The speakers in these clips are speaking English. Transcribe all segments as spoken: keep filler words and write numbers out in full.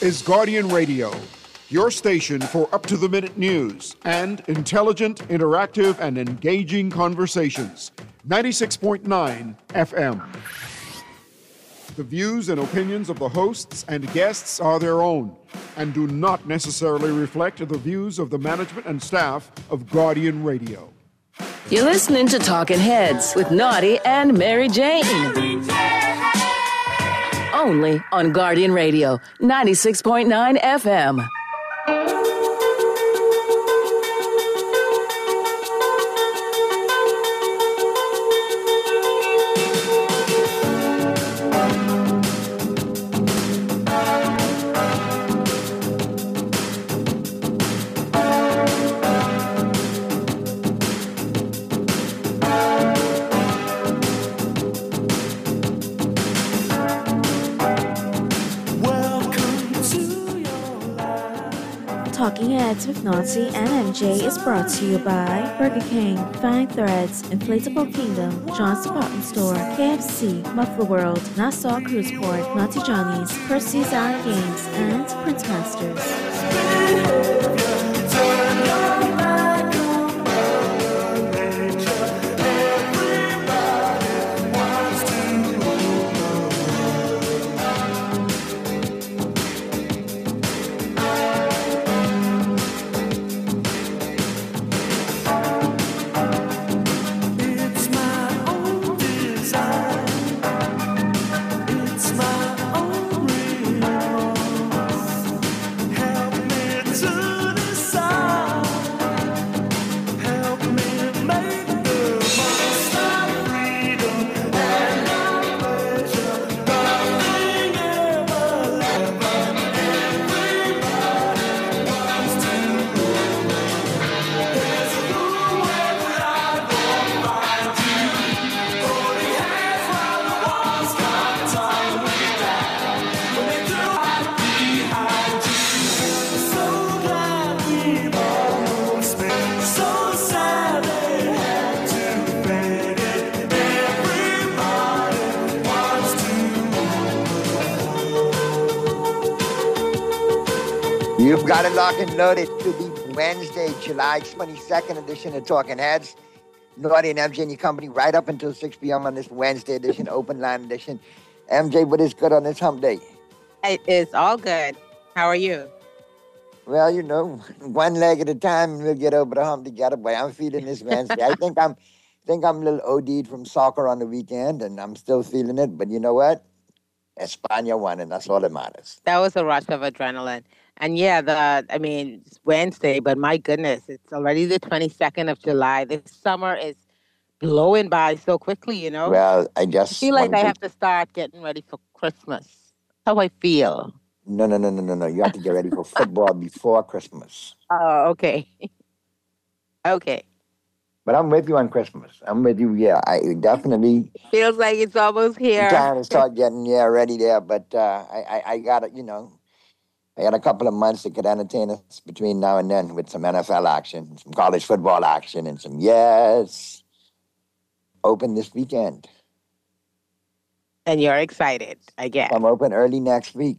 is Guardian Radio, your station for up-to-the-minute news and intelligent, interactive, and engaging conversations. ninety-six point nine F M. The views and opinions of the hosts and guests are their own and do not necessarily reflect the views of the management and staff of Guardian Radio. You're listening to Talking Heads with Naughty and Mary Jane. Mary Jane. Only on Guardian Radio, ninety-six point nine F M. Talking Heads with Naughty and M J is brought to you by Burger King, Fine Threads, Inflatable Kingdom, John's Department Store, K F C, Muffler World, Nassau Cruise Port, Naughty Johnny's, Percy's Island Games, and Prince Masters. You've got it locked and loaded to the Wednesday, July twenty-second edition of Talking Heads. Naughty and M J and your company right up until six p.m. on this Wednesday edition, open line edition. M J, what is good on this hump day? It is all good. How are you? Well, you know, one leg at a time, and we'll get over the hump together. But I'm feeling this Wednesday. I think I'm, think I'm a little O D'd from soccer on the weekend, and I'm still feeling it. But you know what? España won, and that's all that matters. That was a rush of adrenaline. And yeah, the I mean, it's Wednesday, but my goodness, it's already the twenty-second of July. This summer is blowing by so quickly, you know? Well, I just I feel like I to... have to start getting ready for Christmas. How I feel. No, no, no, no, no, no. You have to get ready for football before Christmas. Oh, okay. Okay. But I'm with you on Christmas. I'm with you, yeah. I definitely... Feels like it's almost here. Time to start getting, yeah, ready there. But uh, I, I, I got it, you know... I got a couple of months that could entertain us between now and then with some N F L action, some college football action, and some, yes, open this weekend. And you're excited, I guess. I'm open early next week.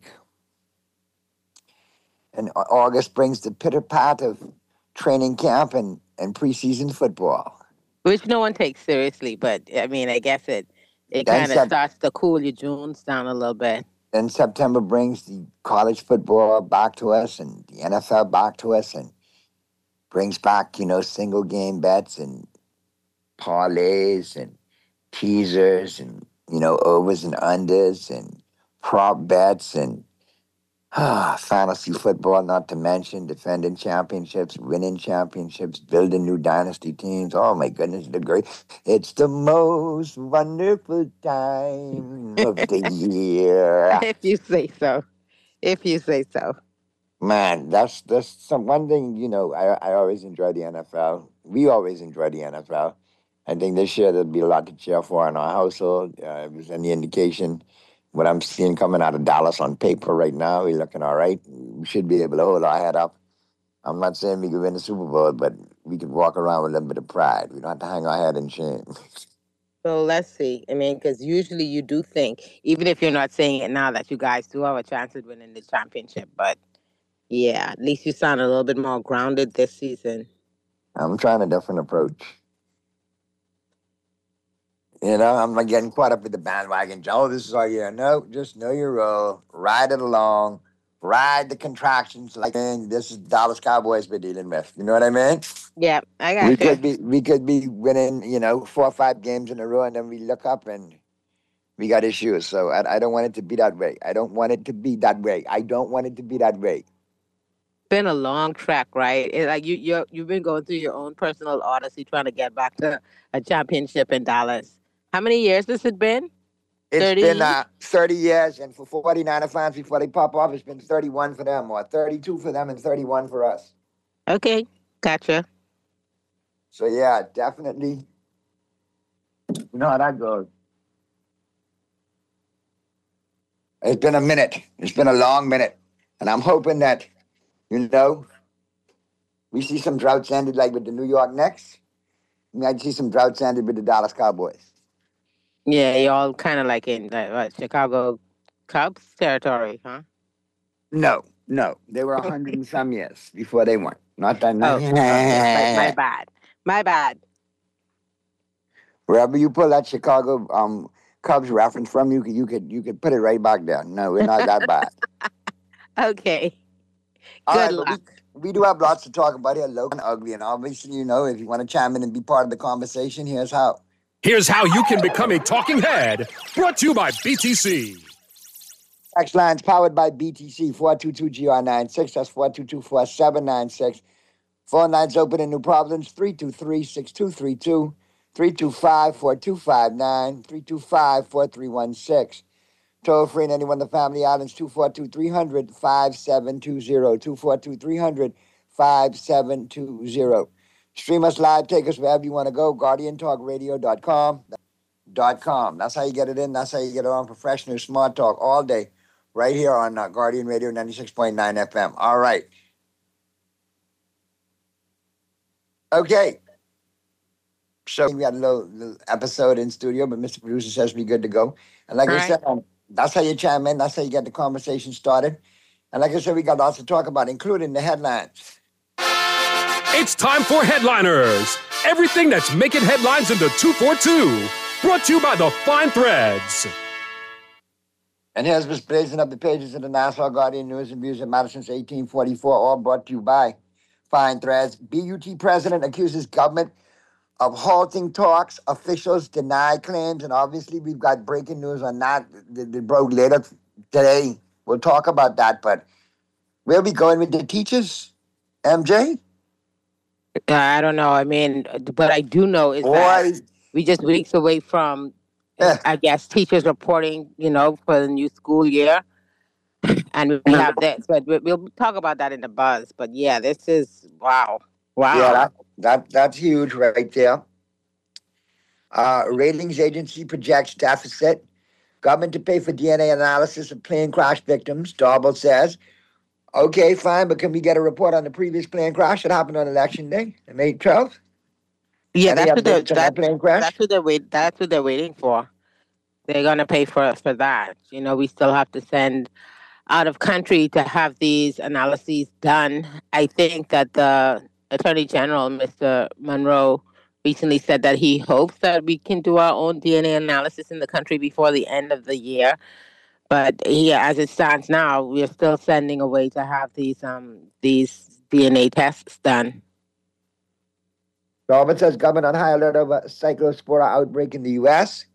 And August brings the pitter-pat of training camp and, and preseason football. Which no one takes seriously, but, I mean, I guess it, it kind of sep- starts to cool your Junes down a little bit. Then September brings the college football back to us and the N F L back to us and brings back, you know, single game bets and parlays and teasers and, you know, overs and unders and prop bets and ah, fantasy football, not to mention defending championships, winning championships, building new dynasty teams. Oh, my goodness, the great. It's the most wonderful time of the year. If you say so. If you say so. Man, that's that's some one thing, you know, I, I always enjoy the N F L. We always enjoy the N F L. I think this year there'll be a lot to cheer for in our household. Uh, if there's any indication, what I'm seeing coming out of Dallas on paper right now, we're looking all right. We should be able to hold our head up. I'm not saying we could win the Super Bowl, but we could walk around with a little bit of pride. We don't have to hang our head in shame. So let's see. I mean, because usually you do think, even if you're not saying it now, that you guys do have a chance at winning the championship. But yeah, at least you sound a little bit more grounded this season. I'm trying a different approach. You know, I'm not getting caught up with the bandwagon. Oh, this is our year. No, just know your role. Ride it along. Ride the contractions like man, this is Dallas Cowboys we're dealing with. You know what I mean? Yeah, I got We you. could be we could be winning, you know, four or five games in a row, and then we look up and we got issues. So I, I don't want it to be that way. I don't want it to be that way. I don't want it to be that way. Been a long track, right? It, like you, you, you've been going through your own personal odyssey trying to get back to a championship in Dallas. How many years has it been? It's thirty? been uh, thirty years, and for forty-niner fans, before they pop off, it's been thirty-one for them, or thirty-two for them, and thirty-one for us. Okay, gotcha. So yeah, definitely. You know how that goes. It's been a minute. It's been a long minute, and I'm hoping that, you know, we see some droughts ended like with the New York Knicks. We might see some droughts ended with the Dallas Cowboys. Yeah, you're all kind of like in uh, what, Chicago Cubs territory, huh? No, no, they were a hundred and some years before they won. Not that. Oh, okay. my, my bad. My bad. Wherever you pull that Chicago um, Cubs reference from, you could you could you could put it right back there. No, we're not that bad. Okay. All Good right, luck. We, we do have lots to talk about here, low and ugly, and obviously, you know, if you want to chime in and be part of the conversation, here's how. Here's how you can become a talking head. Brought to you by B T C. Text lines powered by B T C, four two two G R nine six. That's four two two, four seven nine six. Phone lines open in New Providence, three two three, six two three two, three two five, four two five nine, three two five, four three one six. Toll free in any one of the family islands, two four two, three hundred, five seven two zero, two four two, three hundred, five seven two zero. Stream us live, take us wherever you want to go, guardian talk radio dot com. Dot com. That's how you get it in. That's how you get it on professional smart talk all day, right here on uh, Guardian Radio ninety-six point nine F M. All right. Okay. So we had a little, little episode in studio, but Mister Producer says we're good to go. And like All I right. said, um, that's how you chime in. That's how you get the conversation started. And like I said, we got lots to talk about, including the headlines. It's time for Headliners. Everything that's making headlines in the two forty-two. Brought to you by the Fine Threads. And here's what's blazing up the pages of the Nassau Guardian News and Views of Madison since eighteen forty-four, all brought to you by Fine Threads. B U T president accuses government of halting talks. Officials deny claims. And obviously, we've got breaking news on that that broke later today. We'll talk about that. But where are we going with the teachers, M J? Uh, I don't know. I mean, what I do know is Boy. that we just weeks away from, Eh. I guess, teachers reporting, you know, for the new school year. And we have this, but we- we'll talk about that in the buzz. But yeah, this is, wow. Wow. Yeah, that, that that's huge right there. Uh, ratings agency projects deficit. Government to pay for D N A analysis of plane crash victims, Darble says. Okay, fine, but can we get a report on the previous plane crash that happened on election day, May twelfth? Yeah, Any that's what, they're, updates on that, that plane crash? that's, what they're wait, that's what they're waiting for. They're going to pay for, for that. You know, we still have to send out of country to have these analyses done. I think that the Attorney General, Mister Monroe, recently said that he hopes that we can do our own D N A analysis in the country before the end of the year. But yeah, as it stands now, we are still sending away to have these um these D N A tests done. Darble says government on high alert over cyclospora outbreak in the U S.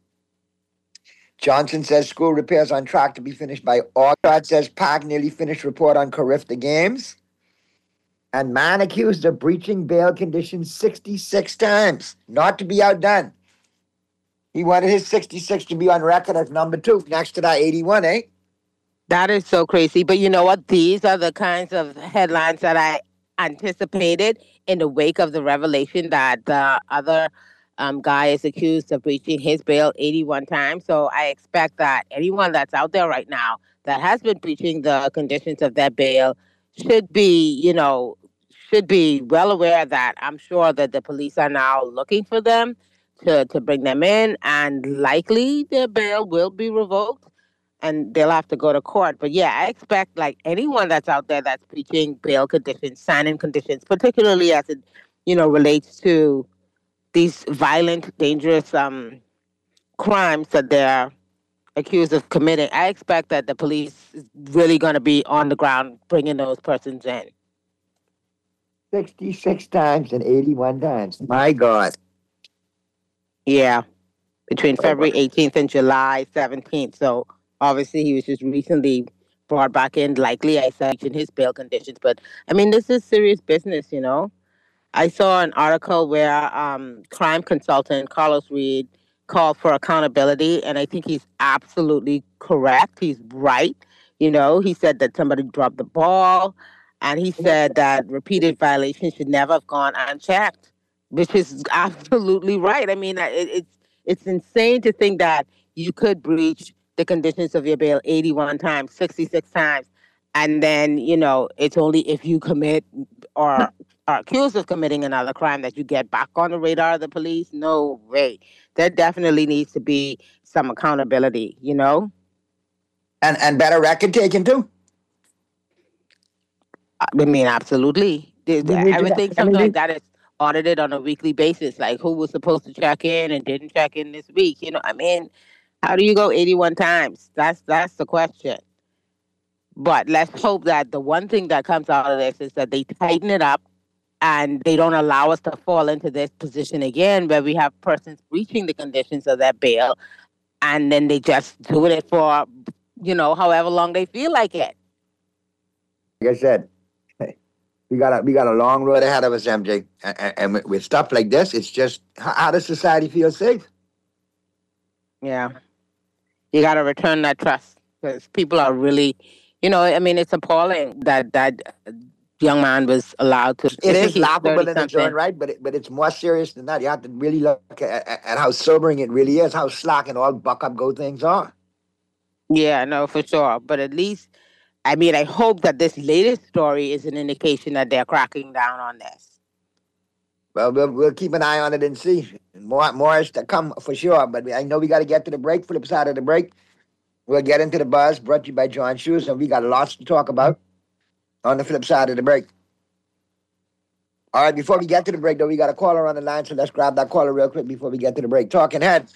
Johnson says school repairs on track to be finished by August. Says Pac nearly finished report on Carifta Games. And man accused of breaching bail conditions sixty-six times, not to be outdone. He wanted his sixty-six to be on record as number two, next to that eighty-one, eh? That is so crazy. But you know what? These are the kinds of headlines that I anticipated in the wake of the revelation that the other um, guy is accused of breaching his bail eighty-one times. So I expect that anyone that's out there right now that has been breaching the conditions of their bail should be, you know, should be well aware that I'm sure that the police are now looking for them to, to bring them in, and likely their bail will be revoked and they'll have to go to court. But yeah, I expect like anyone that's out there that's preaching bail conditions, sign-in conditions, particularly as it, you know, relates to these violent, dangerous um, crimes that they're accused of committing. I expect that the police is really going to be on the ground bringing those persons in. sixty-six times and eighty-one times. My God. Yeah, between Oh, February my. eighteenth and July seventeenth. So obviously he was just recently brought back in, likely, I said, in his bail conditions. But I mean, this is serious business, you know? I saw an article where um, crime consultant Carlos Reed called for accountability, and I think he's absolutely correct. He's right. You know, he said that somebody dropped the ball, and he said that repeated violations should never have gone unchecked, which is absolutely right. I mean, it, it's it's insane to think that you could breach the conditions of your bail eighty-one times, sixty-six times, and then you know it's only if you commit or are accused of committing another crime that you get back on the radar of the police. No way. There definitely needs to be some accountability, you know? And and better record taking too. I mean, absolutely. We There's- need I to, would think I something like mean, that is audited on a weekly basis. Like who was supposed to check in and didn't check in this week. You know, I mean, how do you go eighty-one times? That's that's the question. But let's hope that the one thing that comes out of this is that they tighten it up and they don't allow us to fall into this position again where we have persons breaching the conditions of that bail and then they just doing it for, you know, however long they feel like it. like I said, we got a we got a long road ahead of us, M J. And, and with- with stuff like this, it's just how, how does society feel safe? Yeah. You got to return that trust because people are really, you know, I mean, it's appalling that that young man was allowed to. It is he's laughable in its thirty-something. own right, but it, but it's more serious than that. You have to really look at, at, at how sobering it really is, how slack and all buck up go things are. Yeah, no, for sure. But at least, I mean, I hope that this latest story is an indication that they're cracking down on this. Well, we'll we'll keep an eye on it and see. More more is to come for sure. But I know we got to get to the break. Flip side of the break, we'll get into the buzz. Brought to you by John Shoes, and we got lots to talk about on the flip side of the break. All right, before we get to the break, though, we got a caller on the line, so let's grab that caller real quick before we get to the break. Talking heads.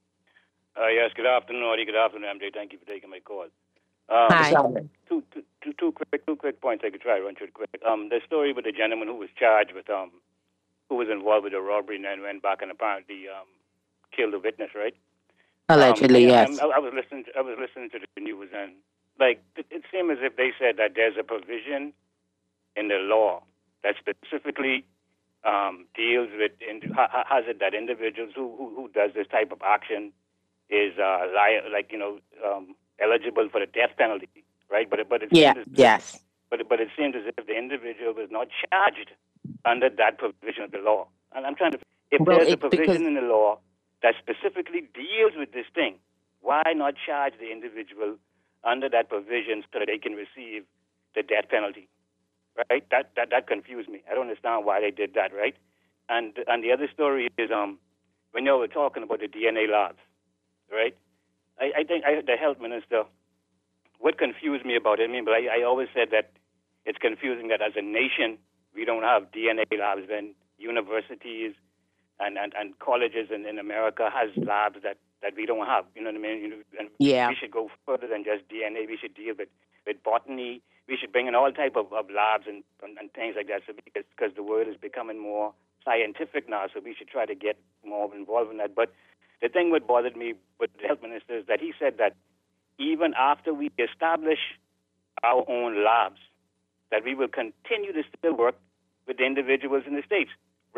Uh, yes, good afternoon, Audie. Good afternoon, M J. Thank you for taking my call. Um, Hi. Two, two, two, two quick, two quick points I could try to run through quick. Um, the story with the gentleman who was charged with, um, who was involved with the robbery and then went back and apparently um, killed a witness, right? Allegedly, um, yes. I, I was listening. To, I was listening to the news, and like it, it seemed as if they said that there's a provision in the law that specifically um, deals with in, ha, has it that individuals who, who who does this type of action is uh, li- like you know um, eligible for the death penalty, right? But it, but it Yeah, seems as if, yes. but it, but it seems as if the individual was not charged under that provision of the law. And I'm trying to if Well, there's a it's provision because- in the law that specifically deals with this thing, why not charge the individual under that provision so that they can receive the death penalty? Right? That that that confused me. I don't understand why they did that, right? And and the other story is um when you were talking about the D N A labs, right? I, I think I, the health minister, what confused me about it, I mean, but I, I always said that it's confusing that as a nation we don't have D N A labs when universities and, and, and colleges in, in America has labs that, that we don't have. You know what I mean? You know, and Yeah. we should go further than just D N A. We should deal with, with botany. We should bring in all type of, of labs and, and, and things like that. So because because the world is becoming more scientific now, so we should try to get more involved in that. But the thing what bothered me with the health minister is that he said that even after we establish our own labs, that we will continue to still work with the individuals in the states.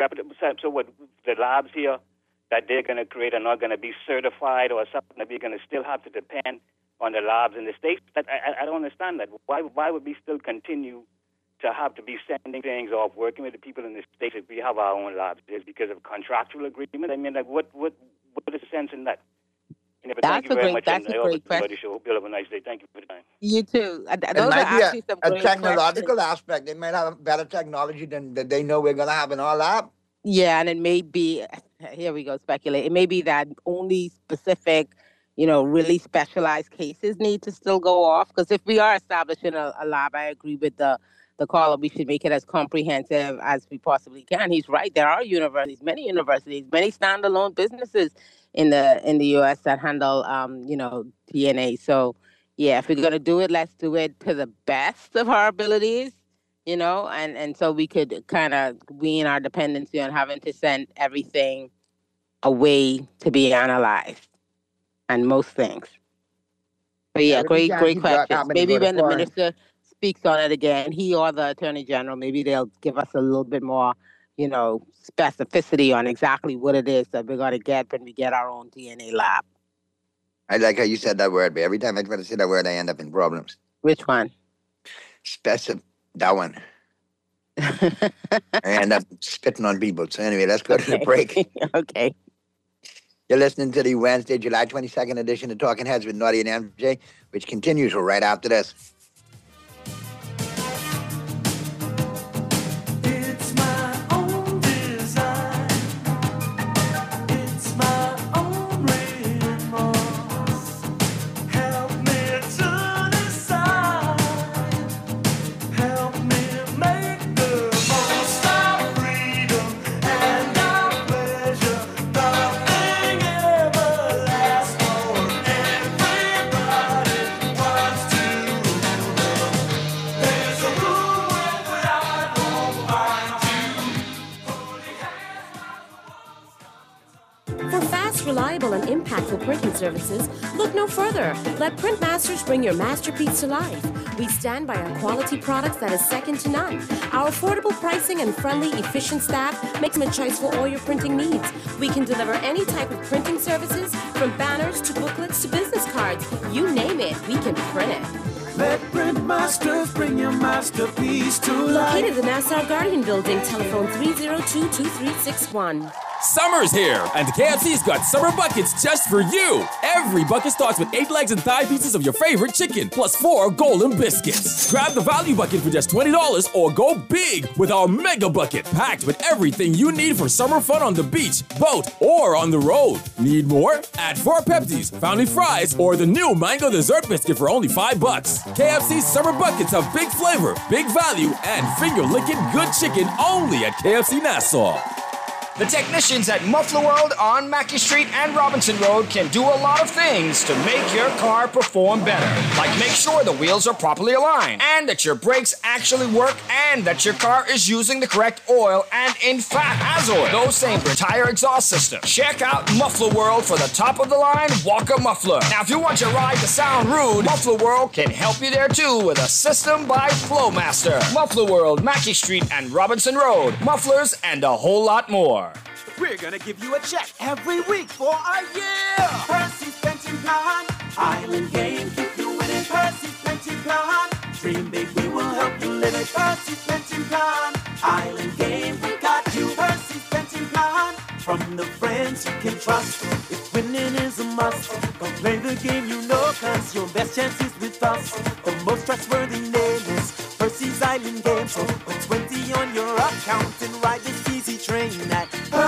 So what the labs here that they're going to create are not going to be certified or something that we're going to still have to depend on the labs in the states. That, I, I don't understand that. Why why would we still continue to have to be sending things off, working with the people in the states if we have our own labs? Is it because of contractual agreement? I mean, like what what what is the sense in that? You know, but That's thank you a very great- much, that's and a I great hope everybody question. show. Hope you have a nice day. Thank you for the time. You too. Uh, th- It Those are might be actually a, some a great technological questions. aspect. They might have a better technology than that they know we're going to have in our lab. Yeah, and it may be, here we go, speculate. It may be that only specific, you know, really specialized cases need to still go off. Because if we are establishing a, a lab, I agree with the, the caller, we should make it as comprehensive as we possibly can. He's right. There are universities, many universities, many standalone businesses in the in the U S that handle, um, you know, D N A. So, yeah, if we're going to do it, let's do it to the best of our abilities. You know, and, and so we could kind of wean our dependency on having to send everything away to be analyzed and most things. But yeah, great, great questions. Maybe when the minister speaks on it again, he or the attorney general, maybe they'll give us a little bit more, you know, specificity on exactly what it is that we're going to get when we get our own D N A lab. I like how you said that word, but every time I try to say that word, I end up in problems. Which one? Specific. That one. I end up spitting on people. So anyway, let's go okay. to the break. Okay. You're listening to the Wednesday, July twenty-second edition of Talking Heads with Naughty and M J, which continues right after this. Reliable and impactful printing services, look no further. Let Printmasters bring your masterpiece to life. We stand by our quality products that is second to none. Our affordable pricing and friendly, efficient staff makes them a choice for all your printing needs. We can deliver any type of printing services, from banners to booklets to business cards. You name it, we can print it. Let Printmasters bring your masterpiece to life. Located in the Nassau Guardian Building, telephone three oh two, two three six one. Summer's here, and K F C's got summer buckets just for you. Every bucket starts with eight legs and thigh pieces of your favorite chicken, plus four golden biscuits. Grab the value bucket for just twenty dollars or go big with our mega bucket, packed with everything you need for summer fun on the beach, boat, or on the road. Need more? Add four Pepsis, Fountain Fries, or the new mango dessert biscuit for only five bucks. K F C's summer buckets have big flavor, big value, and finger-licking good chicken only at K F C Nassau. The technicians at Muffler World on Mackey Street and Robinson Road can do a lot of things to make your car perform better. Like make sure the wheels are properly aligned, and that your brakes actually work, and that your car is using the correct oil, and in fact has oil. Those same for tire exhaust system. Check out Muffler World for the top of the line Walker muffler. Now if you want your ride to sound rude, Muffler World can help you there too with a system by Flowmaster. Muffler World, Mackey Street and Robinson Road. Mufflers and a whole lot more. We're gonna give you a check every week for a year. Percy's Pension Plan, Island Game, keep you winning. Percy's Pension Plan, dream big, we will help you live it. Percy's Pension Plan, Island Game, we got you. Percy's Pension Plan, from the friends you can trust. If winning is a must, go play the game you know, cause your best chance is with us. The most trustworthy name is Percy's Island Game. So put twenty on your account and ride this easy train at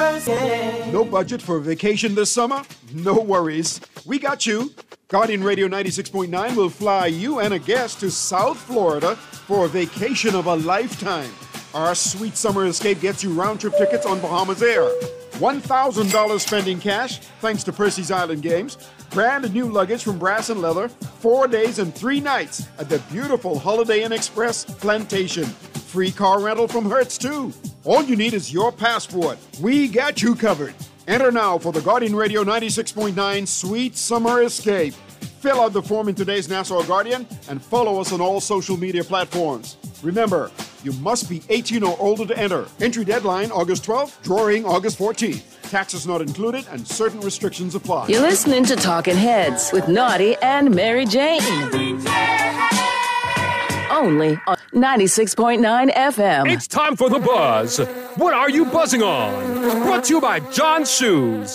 Percy. No budget for a vacation this summer? No worries. We got you. Guardian Radio ninety-six point nine will fly you and a guest to South Florida for a vacation of a lifetime. Our sweet summer escape gets you round-trip tickets on Bahamas Air. one thousand dollars spending cash, thanks to Percy's Island Games. Brand new luggage from Brass and Leather. Four days and three nights at the beautiful Holiday Inn Express Plantation. Free car rental from Hertz, too. All you need is your passport. We got you covered. Enter now for the Guardian Radio ninety-six point nine Sweet Summer Escape. Fill out the form in today's Nassau Guardian and follow us on all social media platforms. Remember, you must be eighteen or older to enter. Entry deadline August twelfth, drawing August fourteenth. Taxes not included and certain restrictions apply. You're listening to Talking Heads with Naughty and Mary Jane. Only on ninety-six point nine F M. It's time for The Buzz. What are you buzzing on? Brought to you by John's Shoes.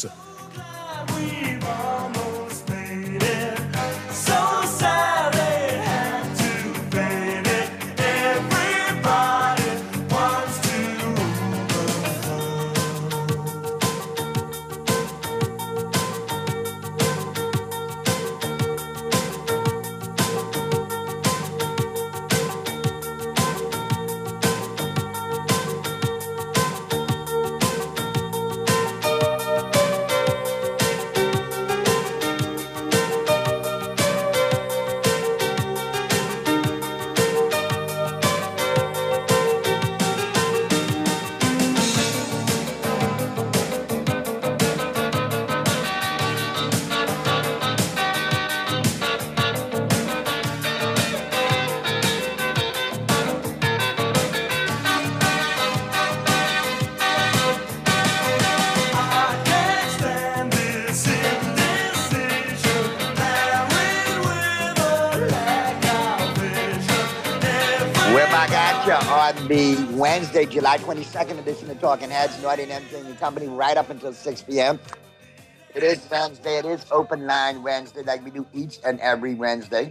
We're back at you on the Wednesday, July twenty-second edition of Talking Heads. Naughty and M J and your company right up until six p.m. It is Wednesday. It is Open Line Wednesday, like we do each and every Wednesday.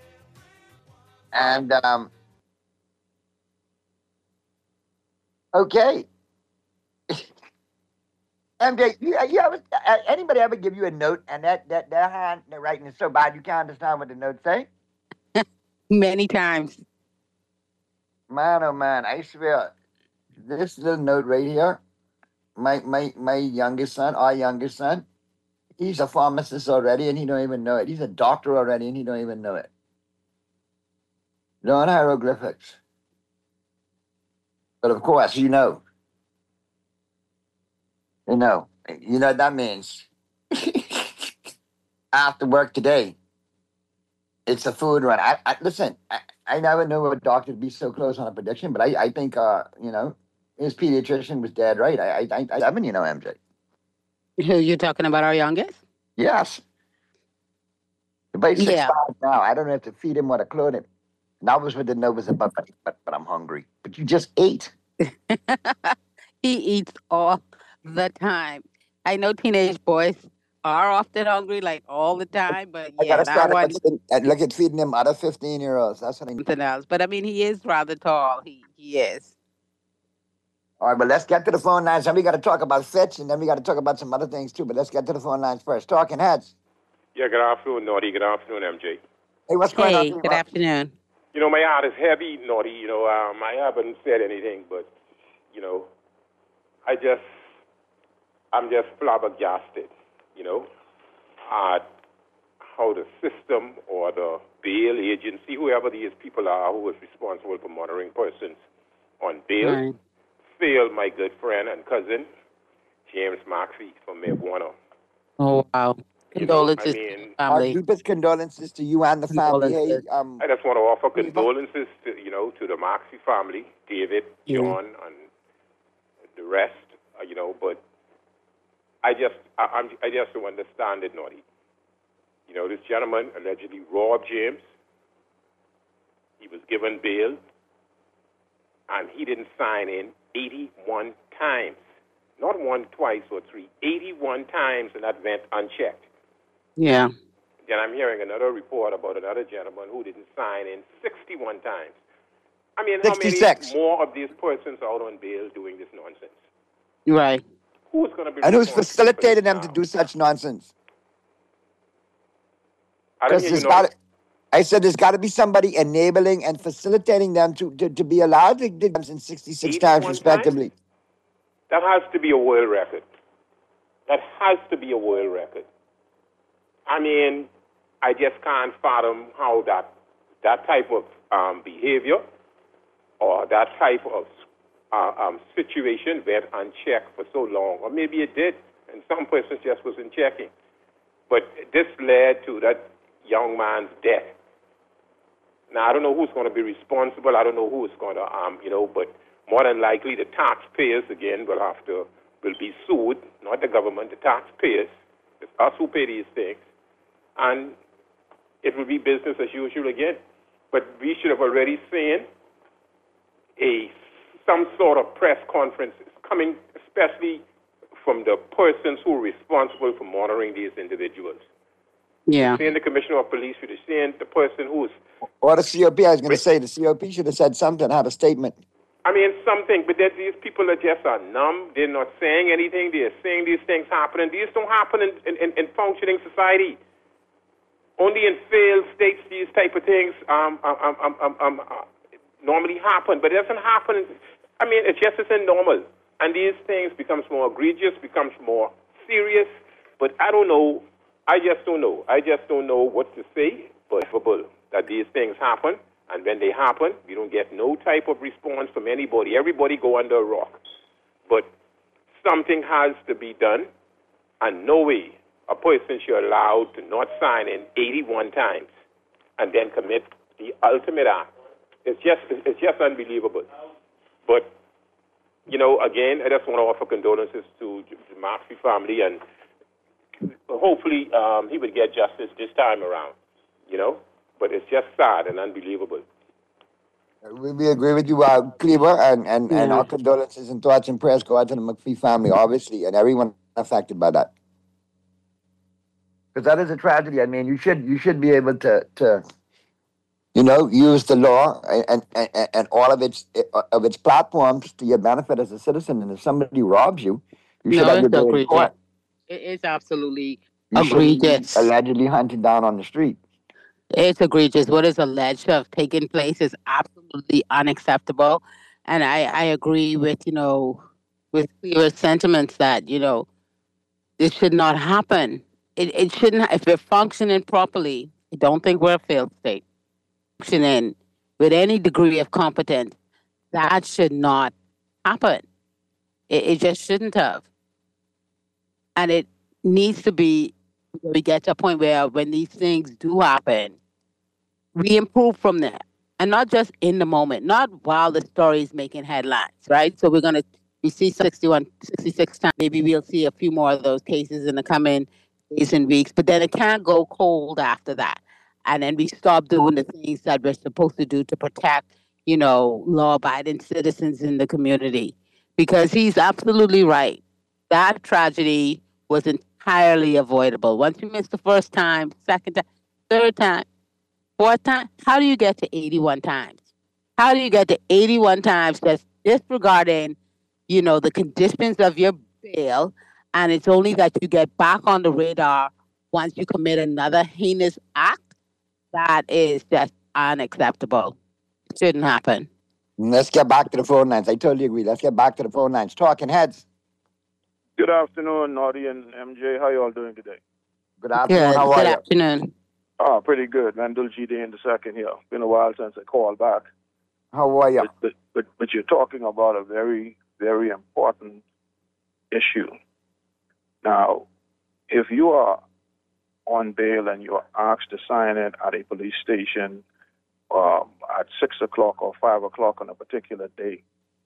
And, um, okay. M J, you, you ever, anybody ever give you a note and that, that their hand, their writing is so bad you can't understand what the notes say? Many times. Man, oh man, I swear, this little note right here, my my my youngest son, our youngest son, he's a pharmacist already and he don't even know it. He's a doctor already and he don't even know it. Learn hieroglyphics. But of course, you know. You know. You know what that means. After work today, it's a food run. I, I listen, I, I never knew a doctor would be so close on a prediction, but I, I think, uh, you know, his pediatrician was dead right. I, I, I, seven, you know, M J. Who you talking about, our youngest? Yes. But he's six Yeah. five now. I don't have to feed him or to clothe him. And that was what the note was about, but, but, but I'm hungry. But you just ate. He eats all the time. I know teenage boys are often hungry, like all the time, but I yeah, gotta that start one looking at, look at feeding him other fifteen year olds. That's what I need. something else. But I mean, he is rather tall. He he is. All right, but let's get to the phone lines. And we got to talk about Fitch, and then we got to talk about some other things too. But let's get to the phone lines first. Talking Heads. Yeah, good afternoon, Naughty. Good afternoon, M J. Hey, what's going Hey, on? good afternoon. You know, my heart is heavy, Naughty. You know, um, I haven't said anything, but, you know, I just, I'm just flabbergasted, you know, at how the system or the bail agency, whoever these people are who is responsible for monitoring persons on bail, Right. failed my good friend and cousin, James Maxey from Mayor Warner. Oh, wow. You know, I Condolences mean, to the Our family. deepest condolences to you and the family. Hey, Condolences. um, I just want to offer condolences to, you know, to the Maxey family, David, Yeah. John, and the rest, uh, you know, but I just, I, I'm, I just don't understand it, Naughty. You know, this gentleman allegedly robbed James. He was given bail, and he didn't sign in eighty-one times. Not one, twice, or three. eighty-one times, and that went unchecked. Yeah. Then I'm hearing another report about another gentleman who didn't sign in sixty-one times. I mean, how sixty-six. many more of these persons are out on bail doing this nonsense? Right. Who's going to be and who's responsible facilitating for them this to now? do such nonsense? I don't Because hear there's you, got Naughty. I said there's got to be somebody enabling and facilitating them to, to, to be allowed to do them in sixty-six times eighty-one respectively. That has to be a world record. That has to be a world record. I mean, I just can't fathom how that that type of um, behavior or that type of uh, um, situation went unchecked for so long. Or maybe it did, and some persons just wasn't checking. But this led to that young man's death. Now, I don't know who's going to be responsible. I don't know who is going to, um, you know, but more than likely the taxpayers, again, will have to, will be sued, not the government, the taxpayers. It's us who pay these things. And it will be business as usual again. But we should have already seen a some sort of press conferences coming, especially from the persons who are responsible for monitoring these individuals. Yeah. Seeing the commissioner of police, should have seen the person who's, Or the C O P, I was going to say, the C O P should have said something, have a statement. I mean, something, but that these people are just are numb. They're not saying anything. They're saying these things happening. These don't happen in, in, in functioning society. Only in failed states these type of things um, um, um, um, um, uh, normally happen, but it doesn't happen. I mean, it just isn't normal. And these things becomes more egregious, becomes more serious, but I don't know. I just don't know. I just don't know what to say, but that these things happen, and when they happen, we don't get no type of response from anybody. Everybody go under a rock. But something has to be done, and no way a person should be allowed to not sign in eighty-one times and then commit the ultimate act. It's just, it's just unbelievable. But, you know, again, I just want to offer condolences to the Maxey family, and hopefully um, he would get justice this time around, you know. But it's just sad and unbelievable. We, we agree with you, uh, Cleaver, and, and, and Yeah. our condolences and thoughts and prayers go out to the McPhee family, obviously, and everyone affected by that. Because that is a tragedy. I mean, you should you should be able to to you know use the law and and, and, and all of its of its platforms to your benefit as a citizen. And if somebody robs you, you should No, have your it's day in egregious. court. It is absolutely You shouldn't be egregious. allegedly hunted down on the street. It's egregious. What is alleged to have taken place is absolutely unacceptable. And I, I agree with, you know, with your sentiments that, you know, this should not happen. It, it shouldn't, if we're functioning properly, I don't think we're a failed state. Functioning with any degree of competence, that should not happen. It, it just shouldn't have. And it needs to be, we get to a point where when these things do happen, we improve from that. And not just in the moment, not while the story is making headlines, right? So we're going to, we see sixty-one, sixty-six times. Maybe we'll see a few more of those cases in the coming days and weeks, but then it can't go cold after that. And then we stop doing the things that we're supposed to do to protect, you know, law-abiding citizens in the community. Because he's absolutely right. That tragedy was entirely avoidable. Once you miss the first time, second time, third time, fourth time, how do you get to eighty-one times? How do you get to eighty-one times just disregarding, you know, the conditions of your bail, and it's only that you get back on the radar once you commit another heinous act? That is just unacceptable. It shouldn't happen. Let's get back to the phone lines. I totally agree. Let's get back to the phone lines. Talking heads. Good afternoon, Naughty and M J. How you all doing today? Good afternoon. Good, How are good you? afternoon. Oh, pretty good. Mandel G Day in the second here. Been a while since I called back. How are you? But, but, but, but you're talking about a very, very important issue. Now, if you are on bail and you are asked to sign in at a police station um, at six o'clock or five o'clock on a particular day,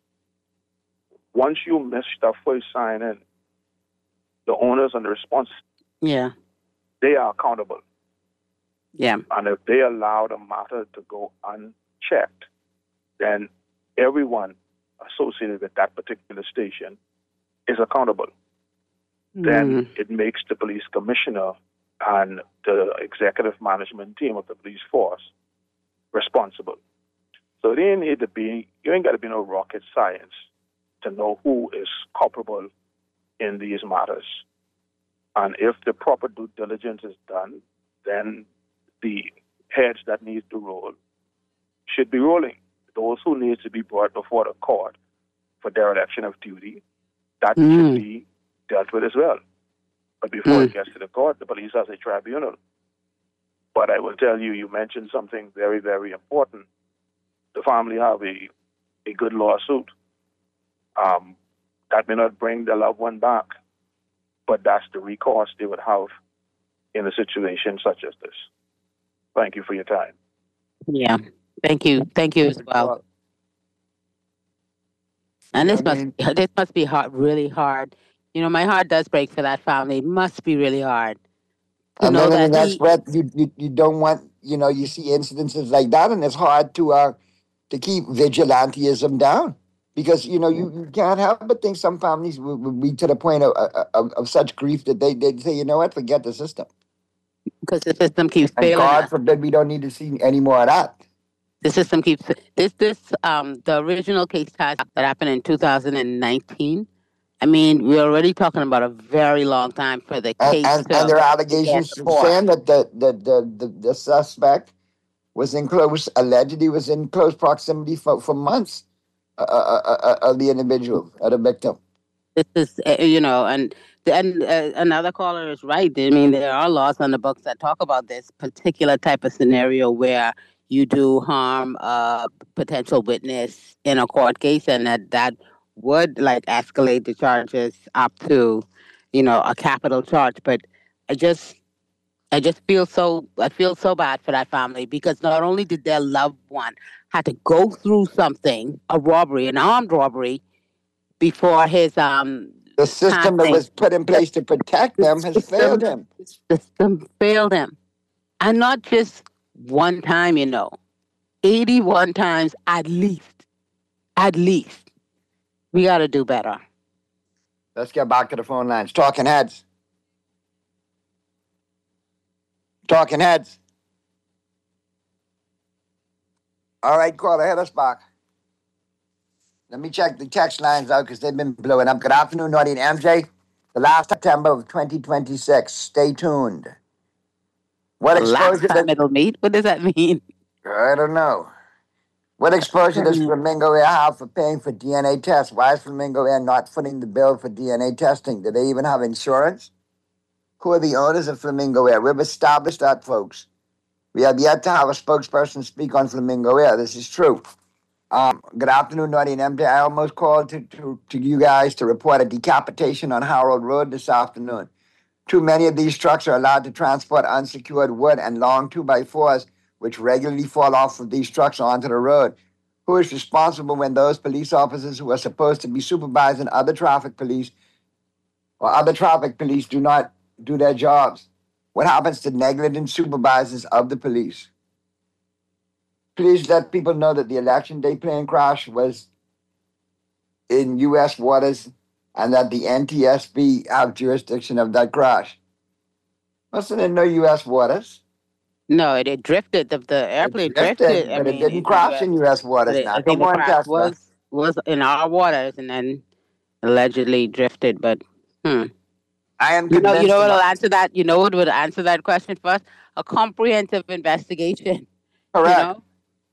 once you miss that first sign in, the owners and the response, Yeah. they are accountable. Yeah. And if they allow the matter to go unchecked, then everyone associated with that particular station is accountable. Then it makes the police commissioner and the executive management team of the police force responsible. So they ain't need to be, you ain't got to be no rocket science to know who is culpable in these matters. And if the proper due diligence is done, then the heads that need to roll should be rolling. Those who need to be brought before the court for dereliction of duty, that Mm. should be dealt with as well. But before it gets to the court, the police has a tribunal. But I will tell you, you mentioned something very, very important. The family have a, a good lawsuit. Um, that may not bring the loved one back, but that's the recourse they would have in a situation such as this. Thank you for your time. Yeah. Thank you. Thank you as well. And this must this must be hard, really hard. You know, my heart does break for that family. It must be really hard to And know then in the that next he, breath, you, you you don't want, you know, you see incidences like that, and it's hard to uh to keep vigilantism down. Because, you know, you, you can't help but think some families will, will be to the point of, of, of such grief that they, they say, you know what, forget the system. because the system keeps And failing God us. forbid we don't need to see any more of that. The system keeps this this um the original case that happened in two thousand nineteen. I mean, we're already talking about a very long time for the And case and, to and there are get allegations to court. saying that the, the, the, the, the suspect was in close, allegedly was in close proximity for, for months uh, uh, uh, uh, of the individual, of the victim. This is, uh, you know, and and uh, another caller is right. I mean, there are laws on the books that talk about this particular type of scenario where you do harm a potential witness in a court case, and that that would like escalate the charges up to, you know, a capital charge. But I just, I just feel so, I feel so bad for that family because not only did their loved one had to go through something, a robbery, an armed robbery, before his um The system that passing. was put in place to protect them has system- failed him. The system failed him, and not just one time. You know, eighty-one times at least. At least. We got to do better. Let's get back to the phone lines. Talking Heads. Talking Heads. All right, caller, hit us back. Let me check the text lines out because they've been blowing up. Good afternoon, Naughty and M J. The last September of twenty twenty-six. Stay tuned. What The last exposure time does, it'll meet? What does that mean? I don't know. What exposure does Flamingo Air have for paying for D N A tests? Why is Flamingo Air not footing the bill for D N A testing? Do they even have insurance? Who are the owners of Flamingo Air? We've established that, folks. We have yet to have a spokesperson speak on Flamingo Air. This is true. Um, good afternoon, Naughty and M J. I almost called to, to, to you guys to report a decapitation on Harold Road this afternoon. Too many of these trucks are allowed to transport unsecured wood and long two by fours, which regularly fall off of these trucks onto the road. Who is responsible when those police officers who are supposed to be supervising other traffic police or other traffic police do not do their jobs? What happens to negligent supervisors of the police? Please let people know that the election day plane crash was in U S waters and that the N T S B have jurisdiction of that crash. Wasn't in no U S waters. No, it, it drifted. The, the airplane It drifted, drifted. I but it mean, didn't crash in U S waters But it, now. I think Come the on, crash Tesla. was was in our waters and then allegedly drifted. But hmm. I am You know, you convinced know what will about- answer that? You know what would answer that question first? A comprehensive investigation. Correct. You know?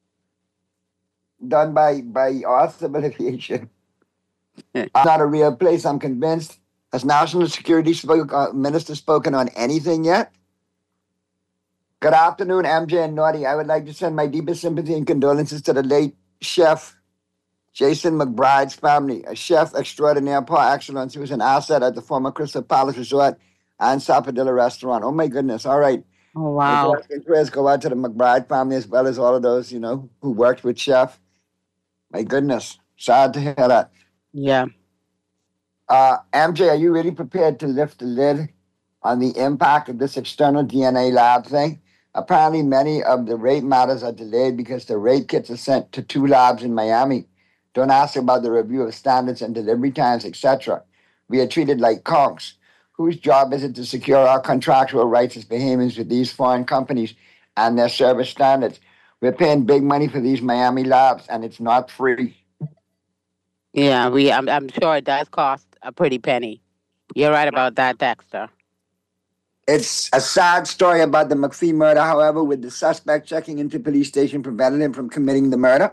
Done by, by our civil aviation. I'm not a real place, I'm convinced. Has National Security spoke, uh, Minister spoken on anything yet? Good afternoon, M J and Naughty. I would like to send my deepest sympathy and condolences to the late chef Jason McBride's family, a chef extraordinaire par excellence. He was an asset at the former Crystal Palace Resort and Sapodilla Restaurant. Oh, my goodness. All right. Oh, wow. My thoughts and prayers go out to the McBride family as well as all of those, you know, who worked with Chef. My goodness. Sad to hear that. Yeah. Uh, M J, are you really prepared to lift the lid on the impact of this external D N A lab thing? Apparently, many of the rape matters are delayed because the rape kits are sent to two labs in Miami. Don't ask about the review of standards and delivery times, et cetera. We are treated like cogs. Whose job is it to secure our contractual rights as Bahamians with these foreign companies and their service standards? We're paying big money for these Miami labs, and it's not free. Yeah, we. I'm, I'm sure it does cost a pretty penny. You're right about that, Dexter. It's a sad story about the McPhee murder, however, with the suspect checking into police station prevented him from committing the murder.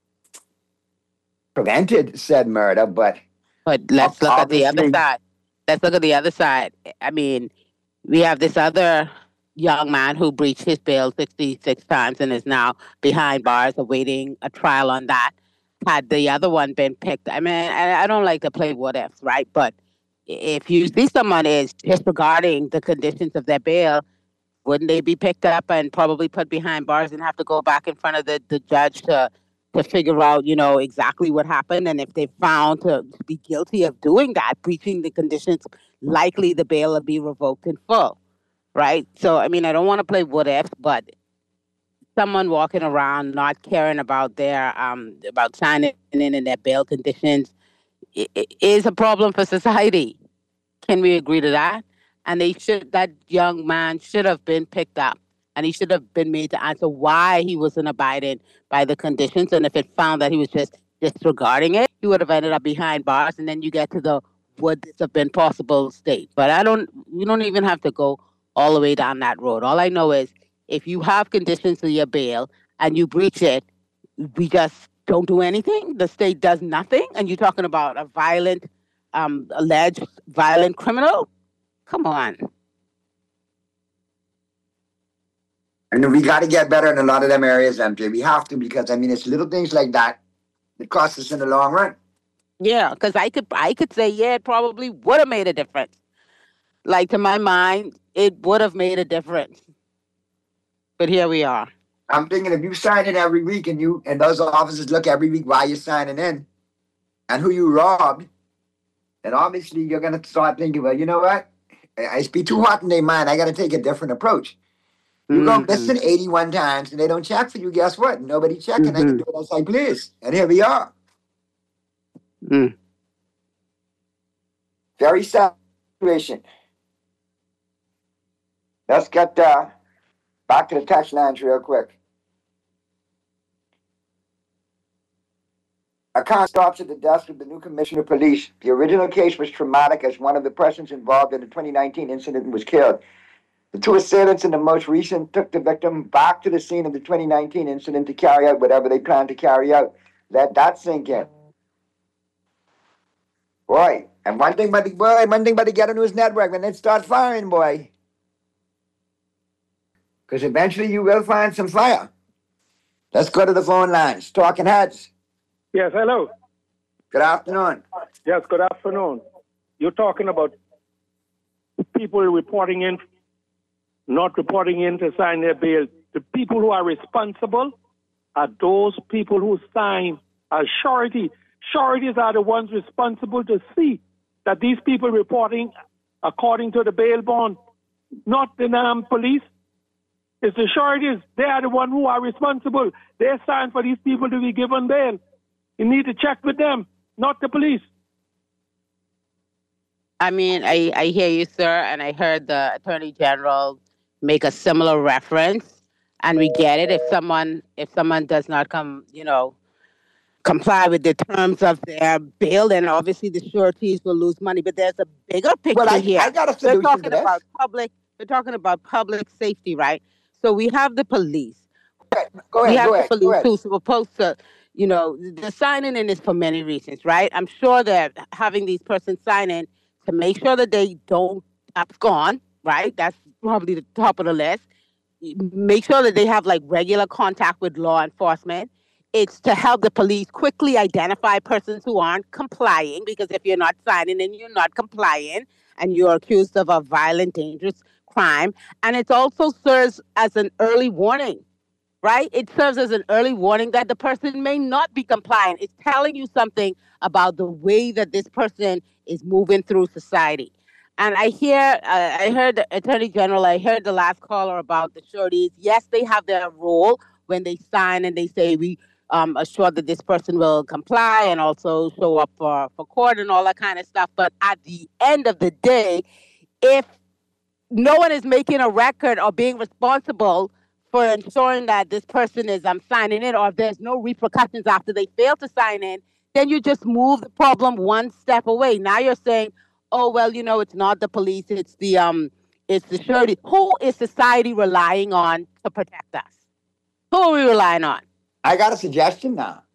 Prevented said murder, but... But let's look at the other obviously- side. Let's look at the other side. I mean, we have this other young man who breached his bail sixty-six times and is now behind bars awaiting a trial on that. Had the other one been picked, I mean, I, I don't like to play what ifs, right? But if you see someone is disregarding the conditions of their bail, wouldn't they be picked up and probably put behind bars and have to go back in front of the, the judge to to figure out, you know, exactly what happened? And if they're found to be guilty of doing that, breaching the conditions, likely the bail will be revoked in full, right? So, I mean, I don't want to play what ifs, but someone walking around not caring about their, um, about signing in and their bail conditions i- i- is a problem for society. Can we agree to that? And they should, that young man should have been picked up and he should have been made to answer why he wasn't abiding by the conditions. And if it found that he was just disregarding it, he would have ended up behind bars. And then you get to the would this have been possible state. But I don't, you don't even have to go all the way down that road. All I know is if you have conditions to your bail and you breach it, we just don't do anything. The state does nothing. And you're talking about a violent, um, alleged violent criminal? Come on. And we got to get better in a lot of them areas, M J. We have to, because, I mean, it's little things like that that cost us in the long run. Yeah, because I could I could say, yeah, it probably would have made a difference. Like, to my mind, it would have made a difference. But here we are. I'm thinking if you sign in every week and you and those officers look every week while you're signing in and who you robbed, then obviously you're going to start thinking, well, you know what? It's be too hot in their mind. I got to take a different approach. You Mm-hmm. go missing eighty-one times and they don't check for you. Guess what? Nobody checking. Mm-hmm. I can do it as I please. And here we are. Mm. Very sad situation. Let's get uh, back to the text lines real quick. A car stops at the desk of the new commissioner of police. The original case was traumatic as one of the persons involved in the twenty nineteen incident was killed. The two assailants in the most recent took the victim back to the scene of the twenty nineteen incident to carry out whatever they planned to carry out. Let that sink in. Boy, and one thing but the boy, one thing but to get a news network when it starts firing, boy. Because eventually you will find some fire. Let's go to the phone lines. Talking heads. Yes, hello. Good afternoon. Yes, good afternoon. You're talking about people reporting in, not reporting in to sign their bail. The people who are responsible are those people who sign as surety. Sureties are the ones responsible to see that these people reporting according to the bail bond, not the um, police. It's the sureties. They are the ones who are responsible. They sign for these people to be given bail. You need to check with them, not the police. I mean, I, I hear you, sir, and I heard the Attorney General make a similar reference, and we get it. If someone if someone does not come, you know, comply with the terms of their bail, then obviously the sureties will lose money. But there's a bigger picture well, I, here. I got a We're solution talking to this. about public. We're talking about public safety, right? So we have the police. Go ahead. We have go the ahead, police go ahead. who's supposed to, you know, the signing in is for many reasons, right? I'm sure that having these persons sign in to make sure that they don't abscond, right? That's probably the top of the list. Make sure that they have like regular contact with law enforcement. It's to help the police quickly identify persons who aren't complying, because if you're not signing and you're not complying and you're accused of a violent, dangerous crime, and it also serves as an early warning. Right? It serves as an early warning that the person may not be compliant. It's telling you something about the way that this person is moving through society. And I hear, uh, I heard the Attorney General, I heard the last caller about the sureties. Yes, they have their role when they sign and they say we um, assure that this person will comply and also show up for, for court and all that kind of stuff. But at the end of the day, if no one is making a record or being responsible for ensuring that this person is um, signing in, or if there's no repercussions after they fail to sign in, then you just move the problem one step away. Now you're saying, oh, well, you know, it's not the police, it's the um, it's the surety. Who is society relying on to protect us? Who are we relying on? I got a suggestion now.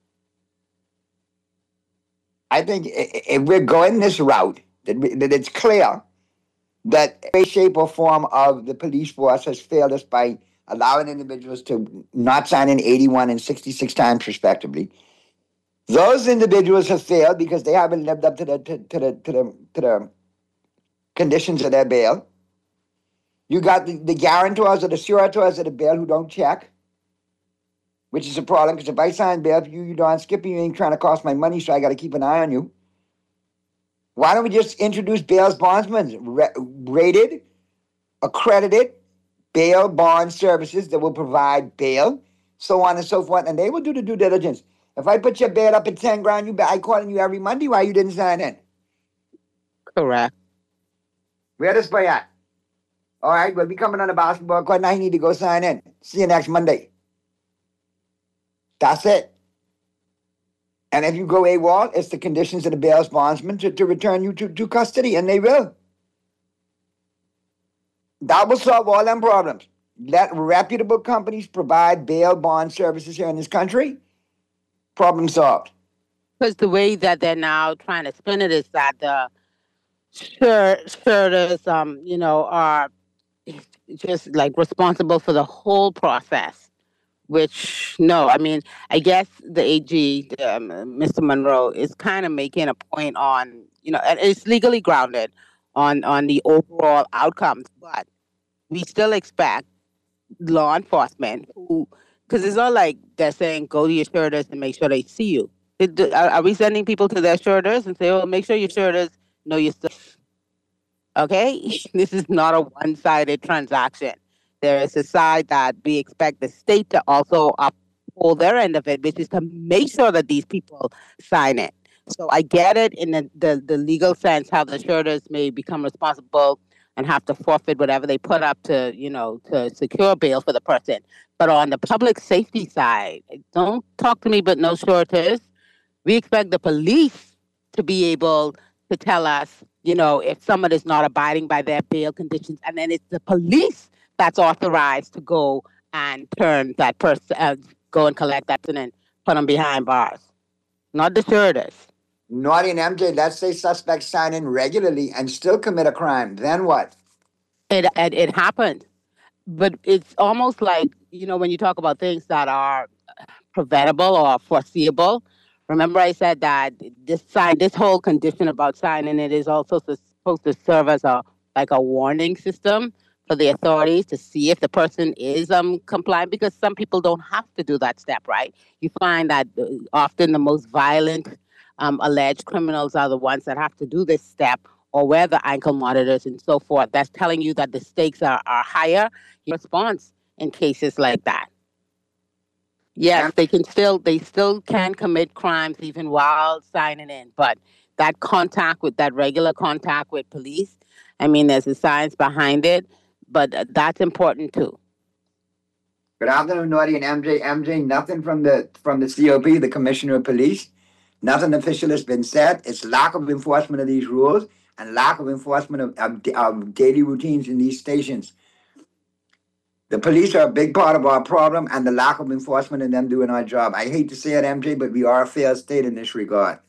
I think if we're going this route, that, we, that it's clear that a shape or form of the police force has failed us by allowing individuals to not sign in eighty-one and sixty-six times respectively. Those individuals have failed because they haven't lived up to the to, to the to the to the conditions of their bail. You got the, the guarantors or the suretors of the bail who don't check, which is a problem because if I sign bail for you, you don't skip you ain't trying to cost my money, so I got to keep an eye on you. Why don't we just introduce bail bondsmen, ra- rated, accredited bail bond services that will provide bail, so on and so forth, and they will do the due diligence. If I put your bail up at ten grand, you I calling you every Monday why you didn't sign in. Correct. Where this boy at? All right, we'll be coming on the basketball court. Now you need to go sign in. See you next Monday. That's it. And if you go AWOL, it's the conditions of the bail bondsman to, to return you to, to custody, and they will. That will solve all them problems. Let reputable companies provide bail bond services here in this country. Problem solved. Because the way that they're now trying to spin it is that the suretors, um, you know, are just like responsible for the whole process. Which no, I mean, I guess the A G, um, Mister Monroe, is kind of making a point on, you know, and it's legally grounded on on the overall outcomes, but we still expect law enforcement who, because it's not like they're saying go to your suretors and make sure they see you. It, are, are we sending people to their suretors and say, oh, make sure your suretors know you're still okay? This is not a one-sided transaction. There is a side that we expect the state to also uphold their end of it, which is to make sure that these people sign it. So I get it in the, the, the legal sense how the suretors may become responsible and have to forfeit whatever they put up to, you know, to secure bail for the person. But on the public safety side, don't talk to me but no suretors. We expect the police to be able to tell us, you know, if someone is not abiding by their bail conditions, and then it's the police that's authorized to go and turn that person, uh, go and collect that person and put them behind bars, not the suretors. Naughty and M J, let's say suspects sign in regularly and still commit a crime. Then what? It, it, it happened. But it's almost like, you know, when you talk about things that are preventable or foreseeable, remember I said that this sign, this whole condition about signing it is also supposed to serve as a like a warning system for the authorities to see if the person is um compliant, because some people don't have to do that step, right? You find that often the most violent um, alleged criminals are the ones that have to do this step, or wear the ankle monitors and so forth. That's telling you that the stakes are, are higher. Your response in cases like that. Yes, they can still they still can commit crimes even while signing in, but that contact with that regular contact with police, I mean, there's a science behind it, but that's important too. Good afternoon, Naughty and M J. M J, nothing from the from the C O P, the Commissioner of Police. Nothing official has been said. It's lack of enforcement of these rules and lack of enforcement of, of, of daily routines in these stations. The police are a big part of our problem, and the lack of enforcement in them doing our job. I hate to say it, M J, but we are a failed state in this regard.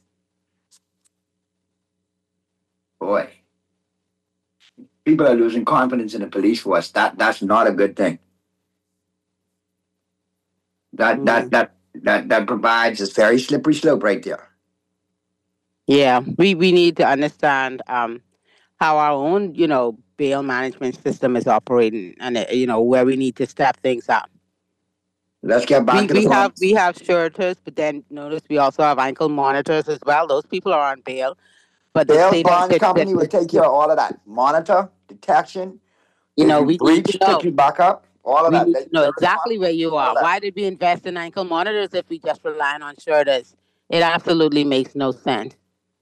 Boy, people are losing confidence in the police force. That that's not a good thing. That mm. that that that that provides this very slippery slope right there. Yeah, we we need to understand um, how our own, you know, bail management system is operating, and uh, you know, where we need to step things up. Let's get back we, to the we phone. have we have suretors, but then notice we also have ankle monitors as well. Those people are on bail, but the bail state bond that, company that, will take care of all of that. Monitor, detection, you know, you we breach, need to know. pick you back up. All of we that. need They, to know exactly where you are. that. Why did we invest in ankle monitors if we just rely on suretors? It absolutely makes no sense.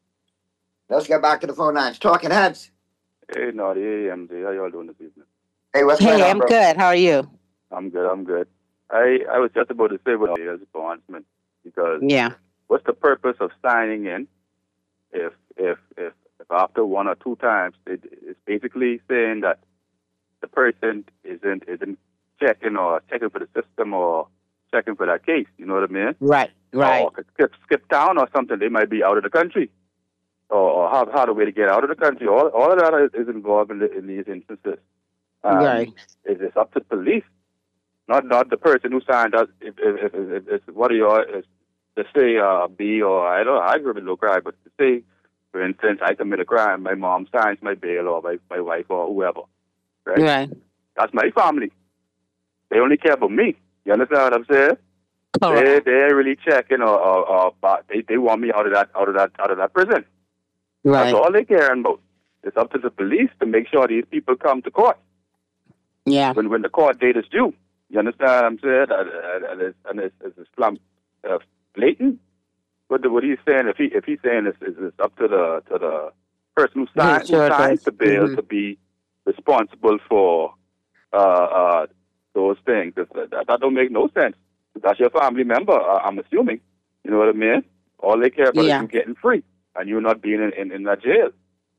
Let's get back to the phone lines. Talking heads. Hey, Naughty. Hey, M J. How y'all doing this evening? Hey, what's hey, going on, I'm bro? good. How are you? I'm good. I'm good. I, I was just about to say what is bondsman, because yeah, what's the purpose of signing in if if if, if after one or two times it, it's basically saying that the person isn't isn't checking or checking for the system or checking for that case. You know what I mean? Right. Right. Or skip skip town or something. They might be out of the country. Or, or how how the way to get out of the country. All all of that is, is involved in, the, in these instances. Um, right. It's, it's up to the police, not not the person who signed up. If if, if, if, if what are your is to say uh, B or I don't know, I agree with no crime, but to say, for instance, I commit a crime, my mom signs my bail or my my wife or whoever, right? Right. That's my family. They only care about me. You understand what I'm saying? Correct. They they're really checking or, or, or but they, they want me out of that out of that out of that prison. Right. That's all they care about. It's up to the police to make sure these people come to court. Yeah. When when the court date is due. You understand what I'm saying? And, and it's, and it's, it's Islam, uh, blatant. What, the, what he's saying, if he if he's saying it's, it's, it's up to the to the person who signs, sure who signs the bail mm-hmm. to be responsible for uh, uh, those things. That, that, that don't make no sense. That's your family member, uh, I'm assuming. You know what I mean? All they care about yeah. is you getting free and you not being in, in, in that jail.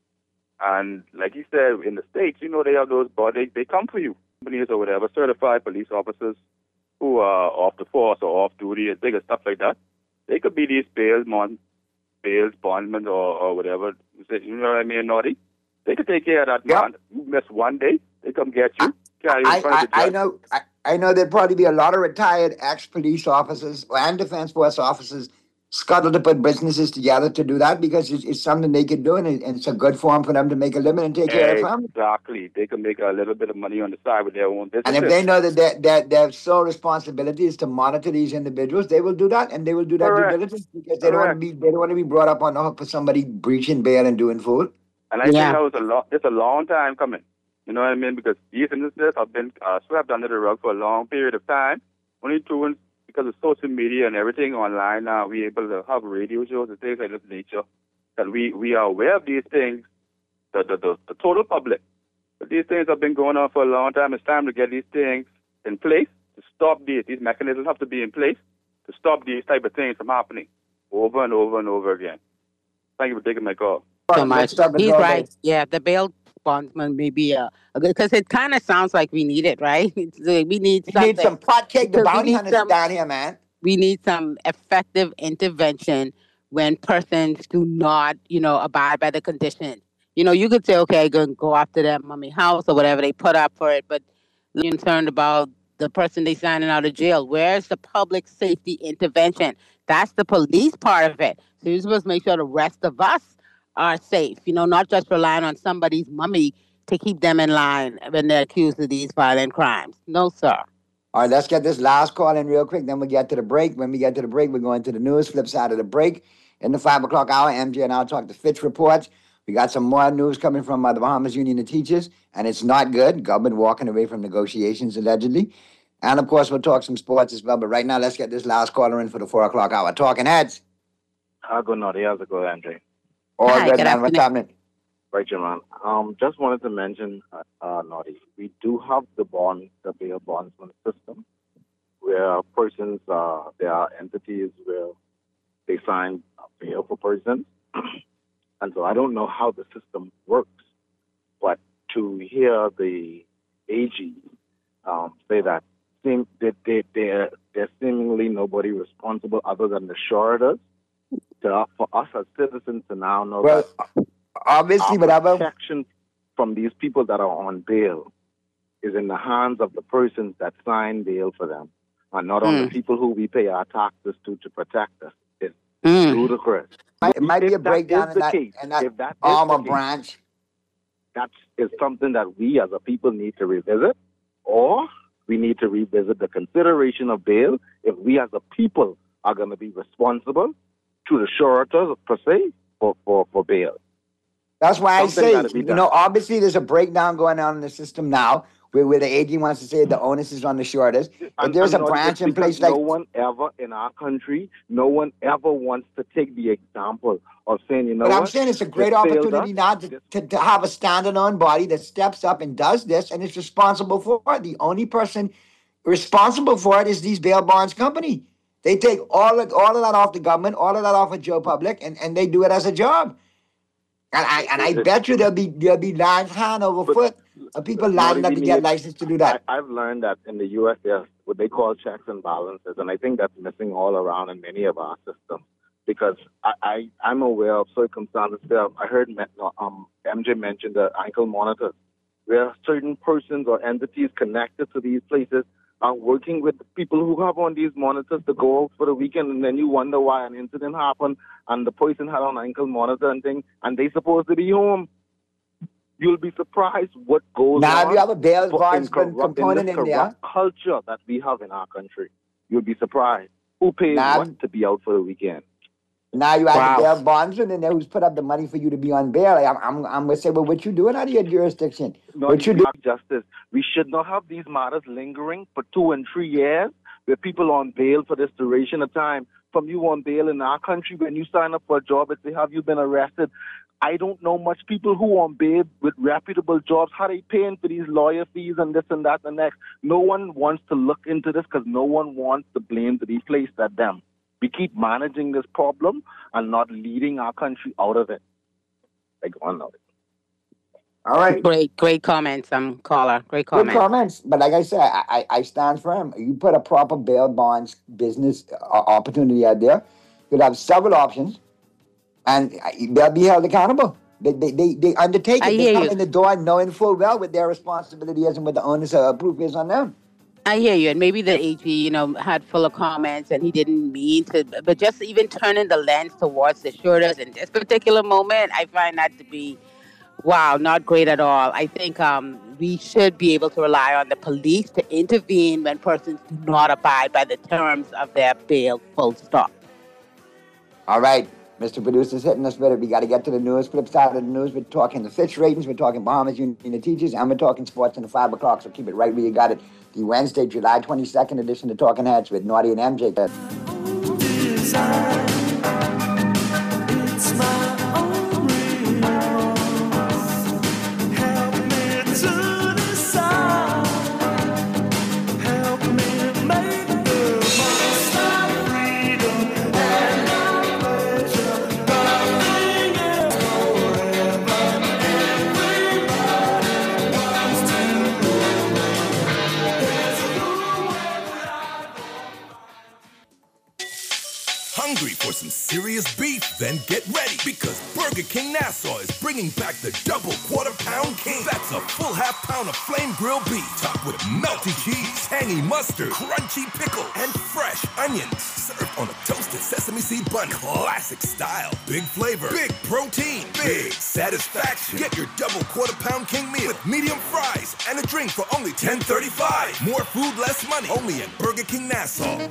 And like you said, in the States, you know, they have those, but they, they come for you. Companies or whatever, certified police officers who are off the force or off duty and bigger stuff like that. They could be these bails, mon, bails, bondmen or, or whatever. You know what I mean, Naughty? They could take care of that yep. man. You miss one day, they come get you. Carry you I, in front I, of the judge. I know I, I know there'd probably be a lot of retired ex-police officers and defense force officers scuttled to put businesses together to do that because it's, it's something they could do and, it, and it's a good form for them to make a living and take care of their family. Exactly. They can make a little bit of money on the side with their own business. And if they know that their, their, their sole responsibility is to monitor these individuals, they will do that, and they will do that Correct. due diligence because they don't want to be they don't want to be brought up on the hook for somebody breaching bail and doing food. And I yeah. think that was a long, it's a long time coming. You know what I mean? Because these instances have been uh, swept under the rug for a long period of time. Only through because of social media and everything online now, we're able to have radio shows and things like this nature. That we, we are aware of these things, the, the, the, the total public. But these things have been going on for a long time. It's time to get these things in place to stop these. These mechanisms have to be in place to stop these type of things from happening over and over and over again. Thank you for taking my call. So much. He's right. Yeah, the bail bondsman may be a because it kind of sounds like we need it, right? It's like we need We something. need some pot cake, the Because we bounty need hunters some- down here, man. We need some effective intervention when persons do not, you know, abide by the conditions. You know, you could say, okay, go go after that mummy house or whatever they put up for it, but you're concerned about the person they signing out of jail. Where's the public safety intervention? That's the police part of it. So you're supposed to make sure the rest of us are safe, you know, not just relying on somebody's mummy to keep them in line when they're accused of these violent crimes. No, sir. All right, let's get this last call in real quick. Then we'll get to the break. When we get to the break, we're going to the news, flip side of the break. In the five o'clock hour, M J and I'll talk the Fitch reports. We got some more news coming from uh, the Bahamas Union of Teachers, and it's not good. Government walking away from negotiations, allegedly. And, of course, we'll talk some sports as well. But right now, let's get this last caller in for the four o'clock hour. Talking heads. How good, Naughty? How's it going, M J? All Hi, good, good man. What's happening? Right, Jaman. Um, just wanted to mention, uh, uh, Naughty, we do have the bond, the bail bondsman system, where persons, uh, there are entities where they sign bail for persons. And so I don't know how the system works, but to hear the A G um, say that seem, they, they, they're, there's seemingly nobody responsible other than the suretors, to, for us as citizens to now know Well, that obviously, our whatever. protection from these people that are on bail is in the hands of the persons that sign bail for them, and not on the Mm. people who we pay our taxes to to protect us. It's Mm. ludicrous. It might be If a breakdown that is in the that, case, in that if that is arm the or case, branch. that is something that we as a people need to revisit, or we need to revisit the consideration of bail if we as a people are going to be responsible to the suretors per se for, for, for bail. That's why Something I say, gotta be you done. know, obviously there's a breakdown going on in the system now where, where the A G wants to say the onus is on the shortest. If And- there's a and not branch just in because place like no one ever in our country, no one ever wants to take the example of saying, you know But what? I'm saying it's a great This failed opportunity us. now to, to, to have a standalone body that steps up and does this and is responsible for it. The only person responsible for it is these bail bonds company. They take all of, all of that off the government, all of that off of Joe Public, and, and they do it as a job. And I and I bet you there'll be there'll be lines hand over foot of people lining up we to get need- licensed to do that. I, I've learned that in the U S there's what they call checks and balances, and I think that's missing all around in many of our systems. Because I, I I'm aware of circumstances where I heard um, M J mention the ankle monitors, where certain persons or entities connected to these places are working with the people who have on these monitors to go out for the weekend, and then you wonder why an incident happened and the person had on ankle monitor and thing, and they supposed to be home. You'll be surprised what goes Now, on. if you have a bail for- bondsman corrupt- component in in this there, corrupt culture that we have in our country. You'll be surprised. Who pays Now- what to be out for the weekend? now you have Wow. the bail bondsman in there who's put up the money for you to be on bail. Like, I'm, I'm, I'm gonna say, well, what you doing out of your jurisdiction? No, what you it's do? not justice. We should not have these matters lingering for two and three years where people on bail for this duration of time. From you on bail in our country, when you sign up for a job, it's say, have you been arrested? I don't know much people who on bail with reputable jobs. How they paying for these lawyer fees and this and that and next? No one wants to look into this because no one wants the blame to be placed at them. We keep managing this problem and not leading our country out of it. Like on out. All right. Great, great comments, um, caller. Great Good comments. comments, but like I said, I, I, I stand firm. You put a proper bail bonds business uh, opportunity out there, you'll have several options, and uh, they'll be held accountable. They they they, they undertake I it. They hear come you. in the door knowing full well what their responsibility is and what the onus of proof is on them. I hear you, and maybe the A G, you know, had full of comments, and he didn't mean to. But just even turning the lens towards the shooters in this particular moment, I find that to be, wow, not great at all. I think um, we should be able to rely on the police to intervene when persons do not abide by the terms of their bail. Full stop. All right. Mister Producer's hitting us with it. We got to get to the news. Flip side of the news, we're talking the Fitch ratings, we're talking Bahamas Union of Teachers, and we're talking sports in the five o'clock, so keep it right where you got it. The Wednesday, July twenty-second edition of Talking Heads with Naughty and M J. It's my own rhythm. Help me to decide. Help me make the most of freedom and our pleasure. Nothing is forever. Everybody wants to rule. There's a rule where Hungry for some serious beef? Then get ready, because Burger King Nassau is bringing back the double quarter pound king. That's a full half pound of flame grilled beef, topped with melty cheese, tangy mustard, crunchy pickle, and fresh onions. Served on a toasted sesame seed bun, classic style. Big flavor, big protein, big satisfaction. Get your double quarter pound king meal with medium fries and a drink for only ten thirty-five. More food, less money. Only at Burger King Nassau.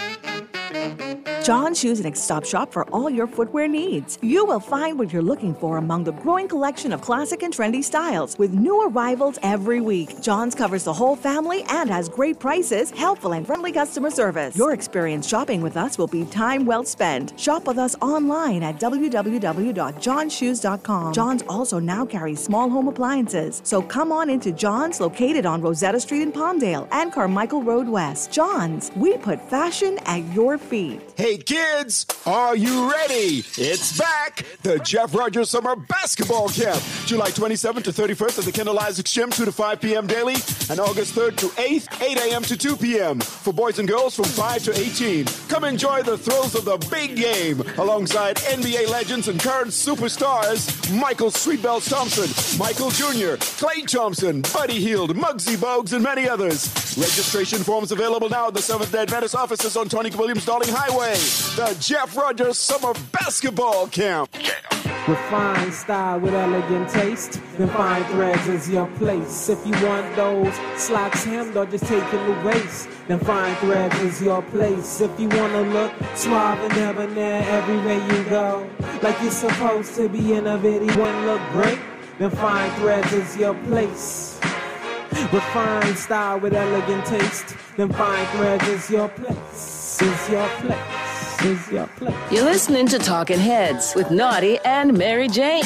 John Shoes Next Stop Shop for all your footwear needs. You will find what you're looking for among the growing collection of classic and trendy styles with new arrivals every week. John's covers the whole family and has great prices, helpful and friendly customer service. Your experience shopping with us will be time well spent. Shop with us online at w w w dot john shoes dot com. John's also now carries small home appliances, so come on into John's, located on Rosetta Street in Palmdale and Carmichael Road West. John's, we put fashion at your feet. Hey kids, are you ready? It's back! The Jeff Rogers Summer Basketball Camp. July twenty-seventh to thirty-first at the Kendall Isaacs Gym, two to five p.m. daily, and August third to eighth, eight a.m. to two p.m. for boys and girls from five to eighteen. Come enjoy the thrills of the big game alongside N B A legends and current superstars Michael Sweetbells Thompson, Michael Junior, Klay Thompson, Buddy Hield, Muggsy Bogues, and many others. Registration forms available now at the Seventh-day Adventist offices on Tony Williams Darling Highway. The Jeff Rogers Summer Basketball Camp. Refined style with elegant taste, then Fine Threads is your place. If you want those slacks hemmed or just taking the waist, then Fine Threads is your place. If you want to look suave and debonair everywhere you go, like you're supposed to be in a video and look great, then Fine Threads is your place. Refined style with elegant taste, then Fine Threads is your place, is your place. Is your place. You're listening to Talking Heads with Naughty and Mary Jane.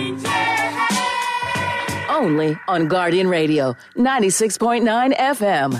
Only on Guardian Radio, ninety-six point nine F M.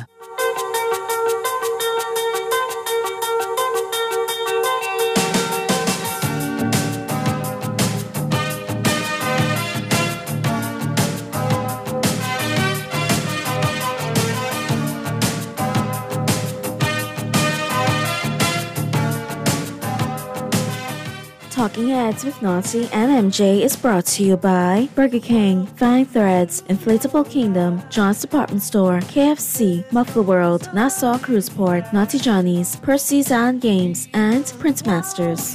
Talking Heads with Naughty and M J is brought to you by Burger King, Fine Threads, Inflatable Kingdom, John's Department Store, K F C, Muffler World, Nassau Cruise Port, Naughty Johnny's, Percy's Island Games, and Print Masters.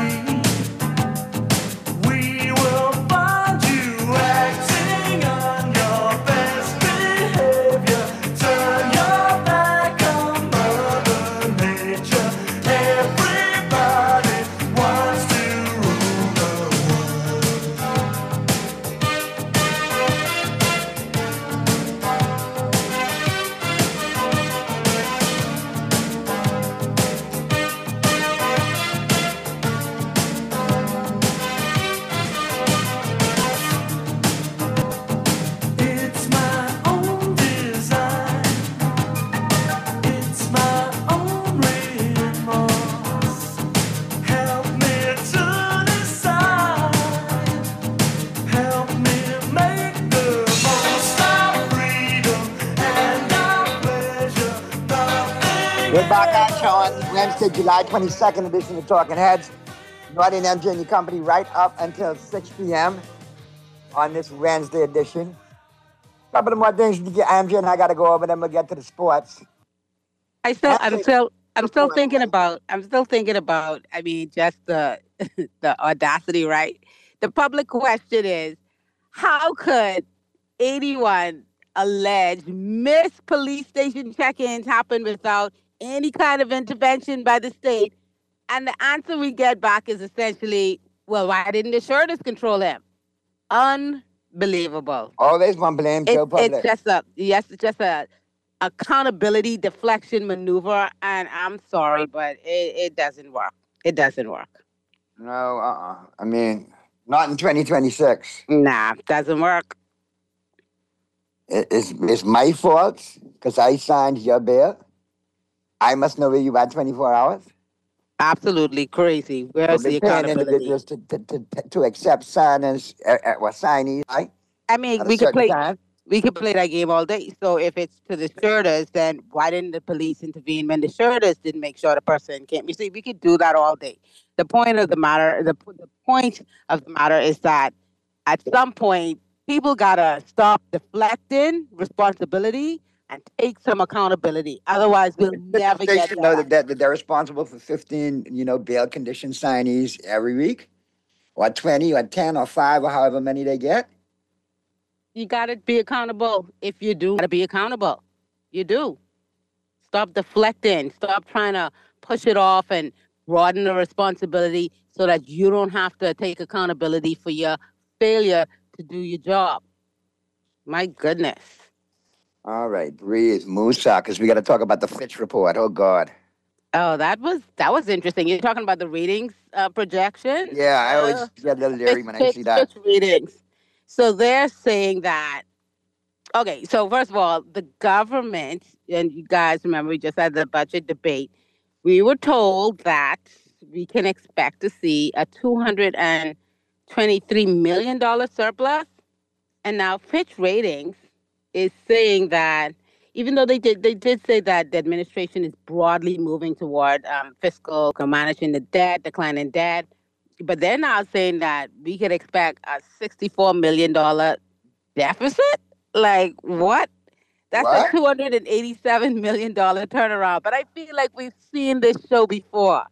We're back at you on Wednesday, July twenty-second edition of Talking Heads. Naughty and M J and your company right up until six p.m. on this Wednesday edition. A couple of more things to get M J and I got to go over, then we'll get to the sports. I still, I'm still, I'm still thinking about, I'm still thinking about, I mean, just the, the audacity, right? The public question is, how could eighty-one alleged missed police station check-ins happen without any kind of intervention by the state And the answer we get back is essentially, well, why didn't the shirters control him? Unbelievable. Always want to blame It, Joe Public. it's just a, yes, it's just a accountability deflection maneuver. And I'm sorry, but it, it doesn't work. It doesn't work. No, uh-uh. I mean, not in twenty twenty-six. Nah, doesn't work. It, it's, it's my fault because I signed your bill. I must know where you are twenty-four hours. Absolutely crazy. Where's the accountability? Individuals to, to, to, to accept signers uh, uh, or signees, right? I mean, At a we could certain play. time. We could play that game all day. So if it's to the shirters, then why didn't the police intervene when the shirters didn't make sure the person came? You see, we could do that all day. The point of the matter, the, the point of the matter is that at some point, people gotta stop deflecting responsibility and take some accountability. Otherwise, we'll never They get should there. know that, that, that they're responsible for fifteen, you know, bail condition signees every week, or twenty, or ten, or five, or however many they get. You gotta be accountable. If you do, gotta be accountable. You do. Stop deflecting. Stop trying to push it off and broaden the responsibility so that you don't have to take accountability for your failure to do your job. My goodness. All right, breathe, Musa, because we got to talk about the Fitch report. Oh, God. Oh, that was that was interesting. You're talking about the ratings uh, projection? Yeah, I always Uh, get a little leery Fitch- when I Fitch- see that. Fitch ratings. So they're saying that, okay, so first of all, the government, and you guys remember we just had the budget debate, we were told that we can expect to see a two hundred twenty-three million dollars surplus. And now Fitch Ratings is saying that, even though they did they did say that the administration is broadly moving toward um, fiscal managing the debt, declining debt, but they're now saying that we could expect a sixty-four million dollars deficit. Like, what? That's What? a two hundred eighty-seven million dollars turnaround. But I feel like we've seen this show before,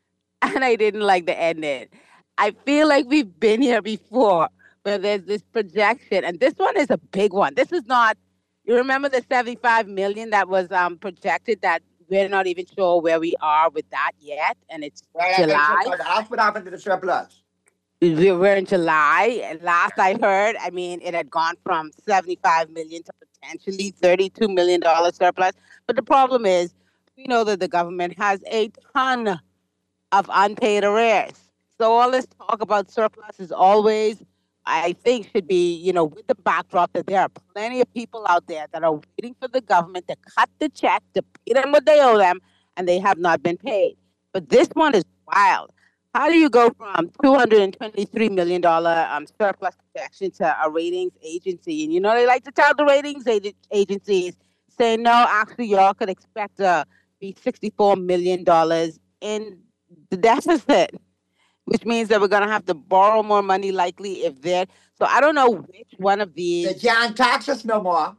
and I didn't like the ending. I feel like we've been here before, but there's this projection, and this one is a big one. This is not. You remember the seventy-five million that was um, projected that we're not even sure where we are with that yet, and it's Right, July. That's what happened to the surplus. We- We're in July, and last I heard, I mean, it had gone from seventy-five million to potentially thirty-two million dollars surplus. But the problem is, we know that the government has a ton of unpaid arrears. So all this talk about surplus is always, I think, should be, you know, with the backdrop that there are plenty of people out there that are waiting for the government to cut the check, to pay them what they owe them, and they have not been paid. But this one is wild. How do you go from two hundred twenty-three million dollars um, surplus projection to a ratings agency? And, you know, they like to tell the ratings ag- agencies, say, no, actually, y'all could expect to be sixty-four million dollars in the deficit, which means that we're going to have to borrow more money likely if they're... So I don't know which one of these... They can't tax us no more.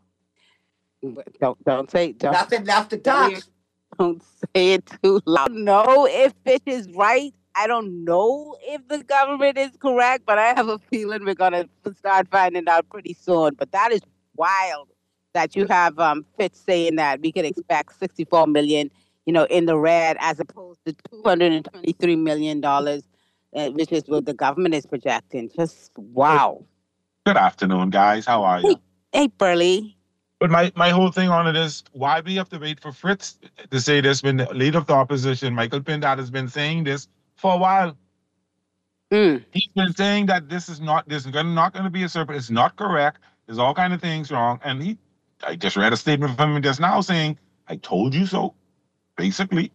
Don't, don't say... Don't, Nothing left to tax. Don't say it too loud. I don't know if Fitch is right. I don't know if the government is correct, but I have a feeling we're going to start finding out pretty soon. But that is wild that you have um, Fitch saying that we could expect sixty-four million dollars, you know, in the red, as opposed to two hundred twenty-three million dollars, uh, which is what the government is projecting. Just wow. Good afternoon, guys. How are you? Hey, Burley. But my, my whole thing on it is, why we have to wait for Fritz to say this when the leader of the opposition, Michael Pindad, has been saying this for a while. Mm. He's been saying that this is not this is not going to be a surplus. It's not correct. There's all kind of things wrong. And he, I just read a statement from him just now saying, "I told you so." Basically.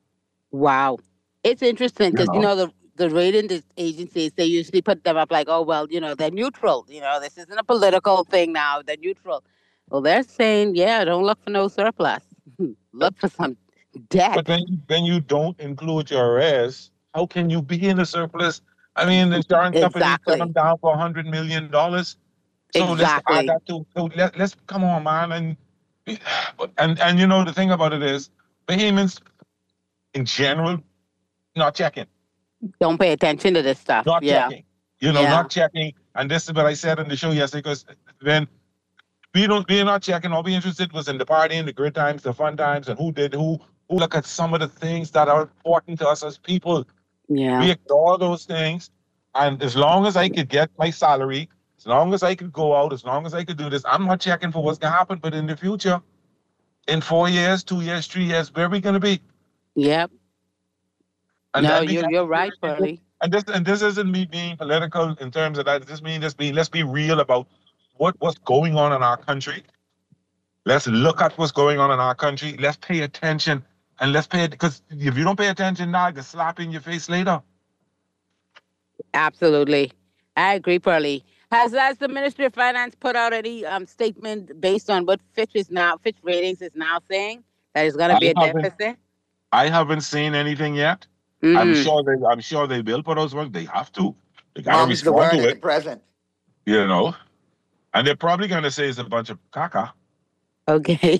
Wow. It's interesting because, You you know. know, the the rating dis- agencies, they usually put them up like, oh, well, you know, they're neutral. You know, this isn't a political thing now. They're neutral. Well, they're saying, yeah, don't look for no surplus. Look for some debt. But when when you don't include your arrears, how can you be in a surplus? I mean, the insurance company Exactly. put them down for a hundred million dollars. So Exactly. let's add that to. So let, let's come on, man, and but and and you know the thing about it is, Bahamians in general not checking, Don't pay attention to this stuff. not yeah. checking. You know, Yeah. not checking. And this is what I said in the show yesterday, because when we don't, we're not checking. All we interested was in the partying, the good times, the fun times, and who did who who look at some of the things that are important to us as people. Yeah. We ignore those things. And as long as I could get my salary, as long as I could go out, as long as I could do this, I'm not checking for what's going to happen. But in the future, in four years, two years, three years, where are we going to be? Yep. And no, then you're, you're right, Pearlie. And this and this isn't me being political in terms of that. This means just being, let's be real about what, what's going on in our country. Let's look at what's going on in our country. Let's pay attention. And let's pay it, because if you don't pay attention now, you can slap in your face later. Absolutely. I agree, Pearlie. Has, has the Ministry of Finance put out any um, statement based on what Fitch is now, Fitch Ratings is now saying, that is going to be a deficit? I haven't seen anything yet. Mm. I'm sure they I'm sure they will put those ones. They have to. They gotta Mom's the respond word to at it. the present. You know? And they're probably gonna say it's a bunch of caca. Okay.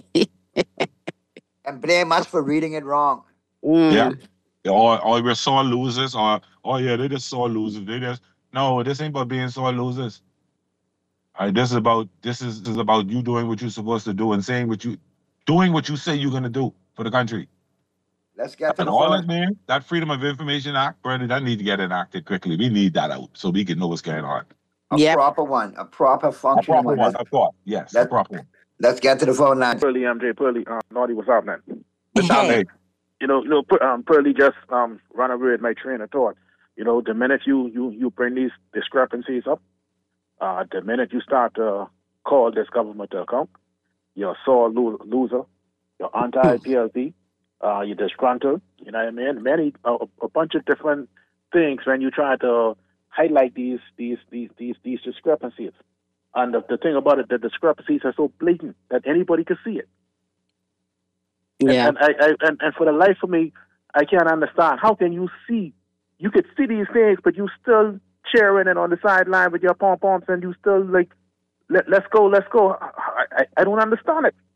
And blame us for reading it wrong. Yeah. Or or we're sore losers, or oh yeah, they're just sore losers. They just no, this ain't about being sore losers. All right, this is about this is, this is about you doing what you're supposed to do and saying what you doing what you say you're gonna do for the country. Let's get to And the all phone. that, man, that Freedom of Information Act, Bernie, that need to get enacted quickly. We need that out so we can know what's going on. A proper one, a proper A functioning proper one, of course. Yes, a proper one. Let's get to the phone line. Pearlie, M J, Pearlie, um, Naughty, what's up, man? What's up, man? You know, you know, Per- um, Pearlie just um run away with my train of thought. You know, the minute you you you bring these discrepancies up, uh, the minute you start to call this government to account, you're a sore lo- loser, you're anti-P L P, uh, you're disgruntled. You know what I mean? Many uh, a bunch of different things when you try to highlight these these these these these discrepancies. And the, the thing about it, the discrepancies are so blatant that anybody can see it. Yeah. And, and, I, I, and, and for the life of me, I can't understand. How can you see? You could see these things, but you still cheering and on the sideline with your pom-poms and you still like, Let, let's go, let's go. I, I, I don't understand it.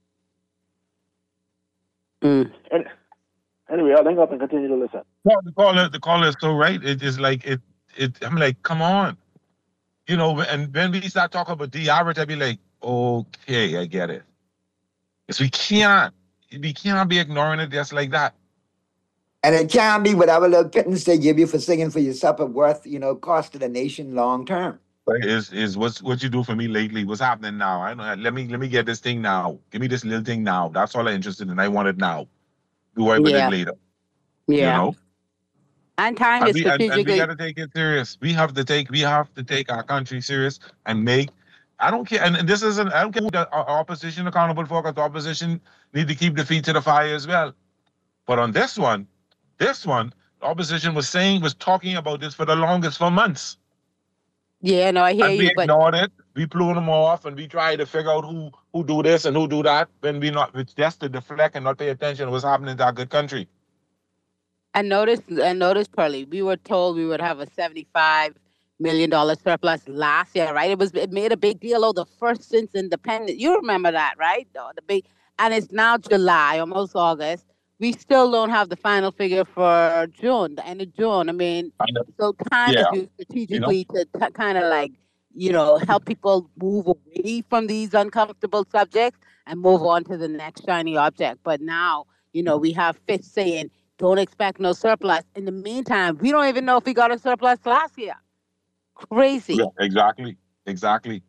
Mm. And, anyway, I'll hang up and continue to listen. No, the caller, the caller is so right. It is like it. It. I'm like, come on, you know. And when we start talking about the average, I be like, okay, I get it. Because we can't, we can't be ignoring it just like that. And it can't be whatever little pittance they give you for singing for your supper worth, you know, cost to the nation long term. Is is what's what you do for me lately? What's happening now? I know. Let me let me get this thing now. Give me this little thing now. That's all I'm interested in. I want it now. Do worry with Yeah. it later. Yeah. You know. And time And is we, and, and we strategically. got to take it serious. We have to take we have to take our country serious and make. I don't care, and, and this isn't. I don't care who the our opposition accountable for, because the opposition need to keep the feet to the fire as well. But on this one, this one, the opposition was saying was talking about this for the longest for months. Yeah, no, I hear And you, we but ignored it. We blew them off, and we tried to figure out who who do this and who do that. When we not, it's just to deflect and not pay attention to what's happening to our good country. and notice and notice, Pearlie, we were told we would have a seventy-five million dollar surplus last year, right? It was it made a big deal. Oh, the first since independence. You remember that, right? The, the big, and it's now July, almost August. We still don't have the final figure for June, the end of June. I mean, so time Yeah. is used strategically to t- kind of like, you know, help people move away from these uncomfortable subjects and move on to the next shiny object. But now, you know, we have Fitch saying, don't expect no surplus. In the meantime, we don't even know if we got a surplus last year. Crazy. Yeah, exactly, exactly.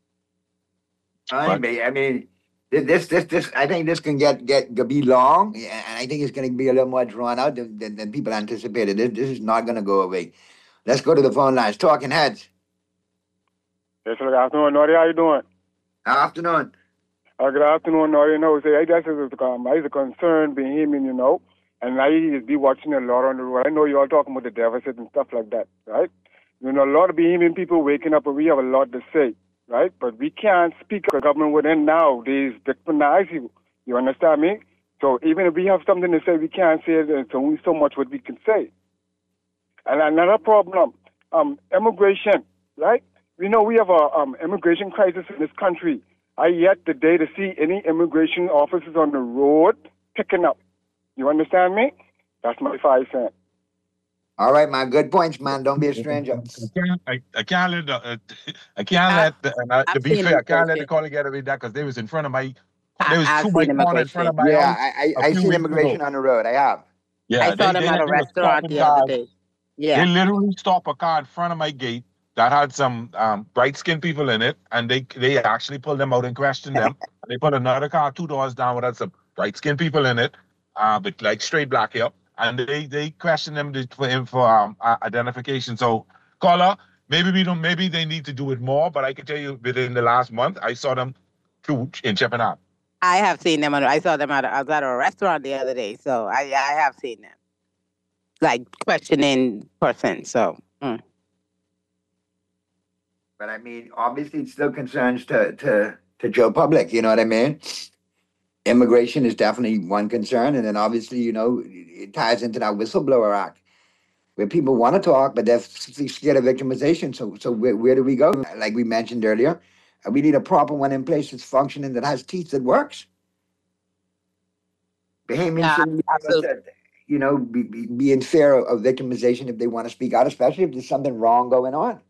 I mean, I mean, this, this, this. I think this can get get be long, and I think it's going to be a little more drawn out than, than, than people anticipated. This, this is not going to go away. Let's go to the phone lines. Talking heads. Yes, good afternoon, Nori. How you doing? Afternoon. Uh, good afternoon, Nori. You know, say, I guess it's um, it's a concern being him, you know, and I be watching a lot on the road. I know you all talking about the deficit and stuff like that, right? You know, a lot of Bahamian people waking up and we have a lot to say, right? But we can't speak to the government within nowadays victimize you. You understand me? So even if we have something to say, we can't say it. There's only so much what we can say. And another problem, um, immigration, right? We know we have a um, immigration crisis in this country. I yet today to see any immigration officers on the road picking up. You understand me? That's my five cents. All right, man. Good points, man. Don't be a stranger. I can't, I, I can't let the, uh, I can't let the, and I, to be seen fair, I it, can't let the Coach. caller get away with that because they was in front of my there was I've two seen bike corner in front immigration. of my Yeah, house I, I, a I few seen weeks immigration ago. on the road. I have. Yeah, I they, saw them they, at a they were restaurant stopping the other cars. day. They Yeah. literally stop a car in front of my gate that had some um, bright-skinned people in it, and they they actually pulled them out and questioned them. They put another car two doors down with some bright-skinned people in it, uh, with like straight black hair, and they they questioned them to, for him for um, uh, identification. So, caller, maybe we don't, maybe they need to do it more. But I can tell you, within the last month, I saw them through in Chippenham. I have seen them. I saw them at a, I was at a restaurant the other day, so I I have seen them, like questioning person. So. Mm. But I mean, obviously, it still concerns to, to, to Joe Public. You know what I mean? Immigration is definitely one concern. And then obviously, you know, it ties into that Whistleblower Act where people want to talk, but they're scared of victimization. So, so where, where do we go? Like we mentioned earlier, we need a proper one in place that's functioning, that has teeth, that works. Bahamians Yeah, shouldn't be able to, you know, be, be, be in fear of victimization if they want to speak out, especially if there's something wrong going on.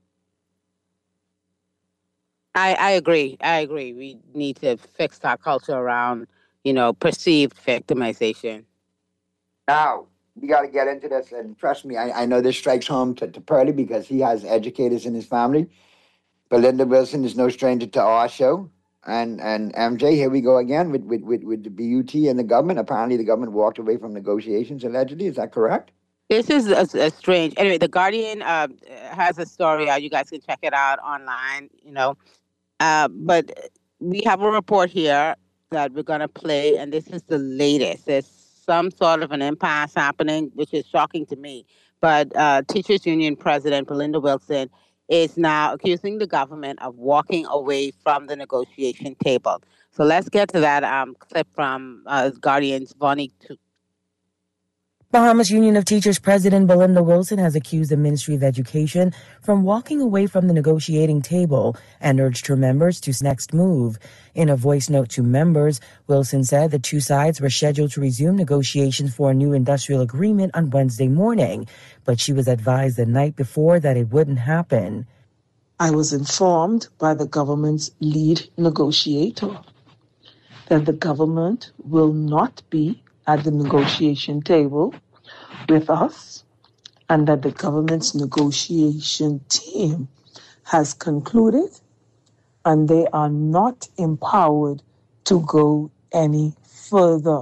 I, I agree. I agree. We need to fix our culture around, you know, perceived victimization. Now, we got to get into this, and trust me, I, I know this strikes home to, to Pearlie because he has educators in his family. Belinda Wilson is no stranger to our show. And and M J, here we go again with, with, with, with the B U T and the government. Apparently, the government walked away from negotiations, allegedly. Is that correct? This is a, a strange. Anyway, The Guardian uh, has a story out. You guys can check it out online, you know. Uh, but we have a report here that we're going to play, and this is the latest. There's some sort of an impasse happening, which is shocking to me. But uh, Teachers Union President Belinda Wilson is now accusing the government of walking away from the negotiation table. So let's get to that um, clip from uh, Guardian's Vonnie. Bahamas Union of Teachers President Belinda Wilson has accused the Ministry of Education from walking away from the negotiating table and urged her members to next move. In a voice note to members, Wilson said the two sides were scheduled to resume negotiations for a new industrial agreement on Wednesday morning, but she was advised the night before that it wouldn't happen. I was informed by the government's lead negotiator that the government will not be at the negotiation table with us, and that the government's negotiation team has concluded and they are not empowered to go any further.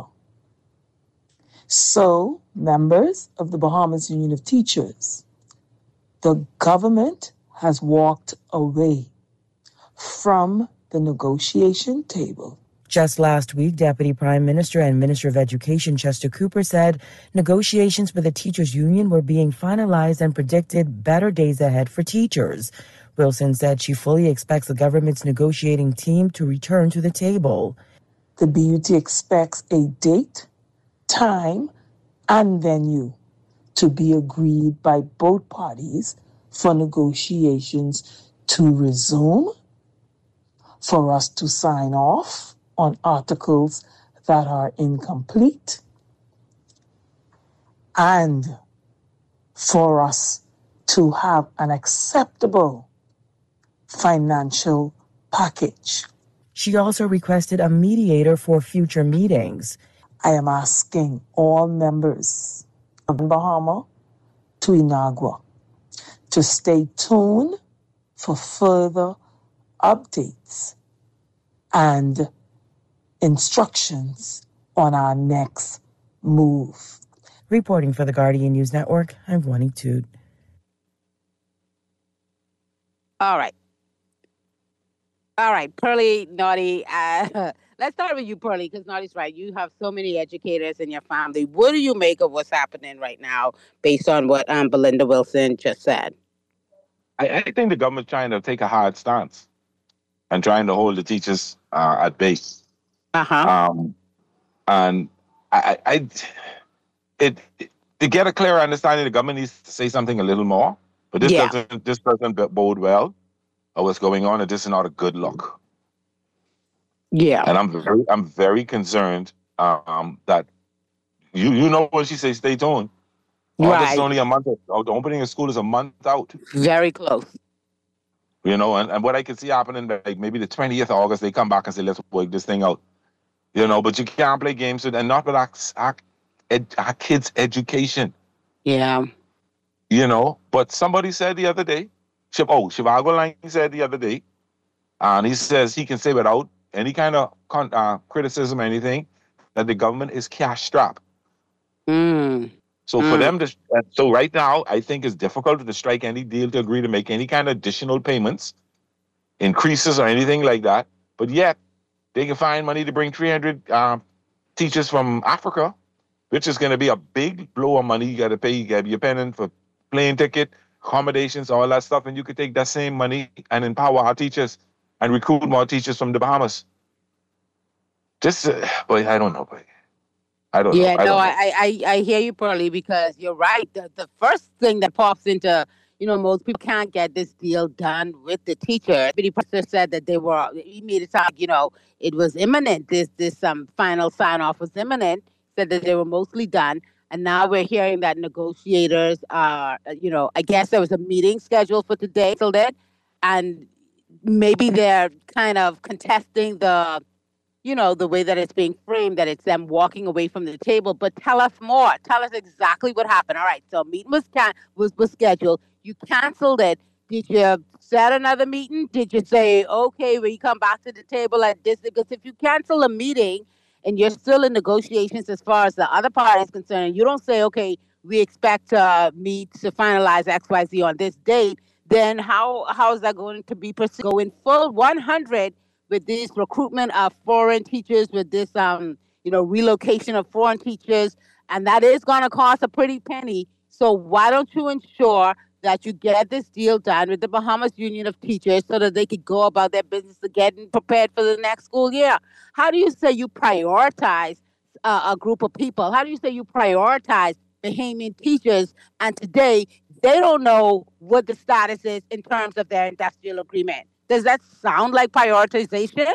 So, members of the Bahamas Union of Teachers, the government has walked away from the negotiation table. Just last week, Deputy Prime Minister and Minister of Education Chester Cooper said negotiations with the teachers' union were being finalized and predicted better days ahead for teachers. Wilson said she fully expects the government's negotiating team to return to the table. The B U T expects a date, time, and venue to be agreed by both parties for negotiations to resume, for us to sign off on articles that are incomplete, and for us to have an acceptable financial package. She also requested a mediator for future meetings. I am asking all members of Bahama to Inagua to stay tuned for further updates and instructions on our next move. Reporting for the Guardian News Network, I'm Vonnie Toot. All right. All right, Pearlie, Naughty. Uh, let's start with you, Pearlie, because Naughty's right. You have so many educators in your family. What do you make of what's happening right now based on what um, Belinda Wilson just said? I, I think the government's trying to take a hard stance and trying to hold the teachers uh, at bay. Uh-huh. Um, and I, I, it, it to get a clearer understanding, the government needs to say something a little more. But this Yeah. doesn't this doesn't bode well of what's going on, and this is not a good look. Yeah. And I'm very I'm very concerned um, that you you know what she says, stay tuned. August Right. is only a month out. The opening of school is a month out. Very close. You know, and, and what I can see happening, like maybe the twentieth of August, they come back and say, let's work this thing out. You know, but you can't play games with, and not with our, our, ed, our kids' education. Yeah. You know, but somebody said the other day, oh, Shivago Lang said the other day, and he says he can say without any kind of con, uh, criticism or anything, that the government is cash-strapped. Mm. So mm. for them to, so right now, I think it's difficult to strike any deal to agree to make any kind of additional payments, increases or anything like that. But yet, they can find money to bring three hundred uh, teachers from Africa, which is going to be a big blow of money. You got to pay, you got to be a paying for plane ticket, accommodations, all that stuff, and you could take that same money and empower our teachers and recruit more teachers from the Bahamas. Just, uh, boy, I don't know, boy. I don't yeah, know. I no, don't know. I, I, I hear you, Pearlie, because you're right. The, the first thing that pops into, you know, most people can't get this deal done with the teacher. The professor said that they were, he made it sound, you know, it was imminent. This, this um, final sign-off was imminent, said that they were mostly done. And now we're hearing that negotiators are, you know, I guess there was a meeting scheduled for today, so that, and maybe they're kind of contesting the, you know, the way that it's being framed, that it's them walking away from the table. But tell us more. Tell us exactly what happened. All right, so a meeting was, can- was, was scheduled. You canceled it. Did you set another meeting? Did you say, okay, we come back to the table at this? Because if you cancel a meeting and you're still in negotiations as far as the other party is concerned, you don't say, okay, we expect to meet to finalize X Y Z on this date, then how how is that going to be pursued? Going full one hundred with this recruitment of foreign teachers, with this, um, you know, relocation of foreign teachers, and that is going to cost a pretty penny. So why don't you ensure that you get this deal done with the Bahamas Union of Teachers so that they could go about their business of getting prepared for the next school year? How do you say you prioritize uh, a group of people? How do you say you prioritize Bahamian teachers, and today they don't know what the status is in terms of their industrial agreement? Does that sound like prioritization?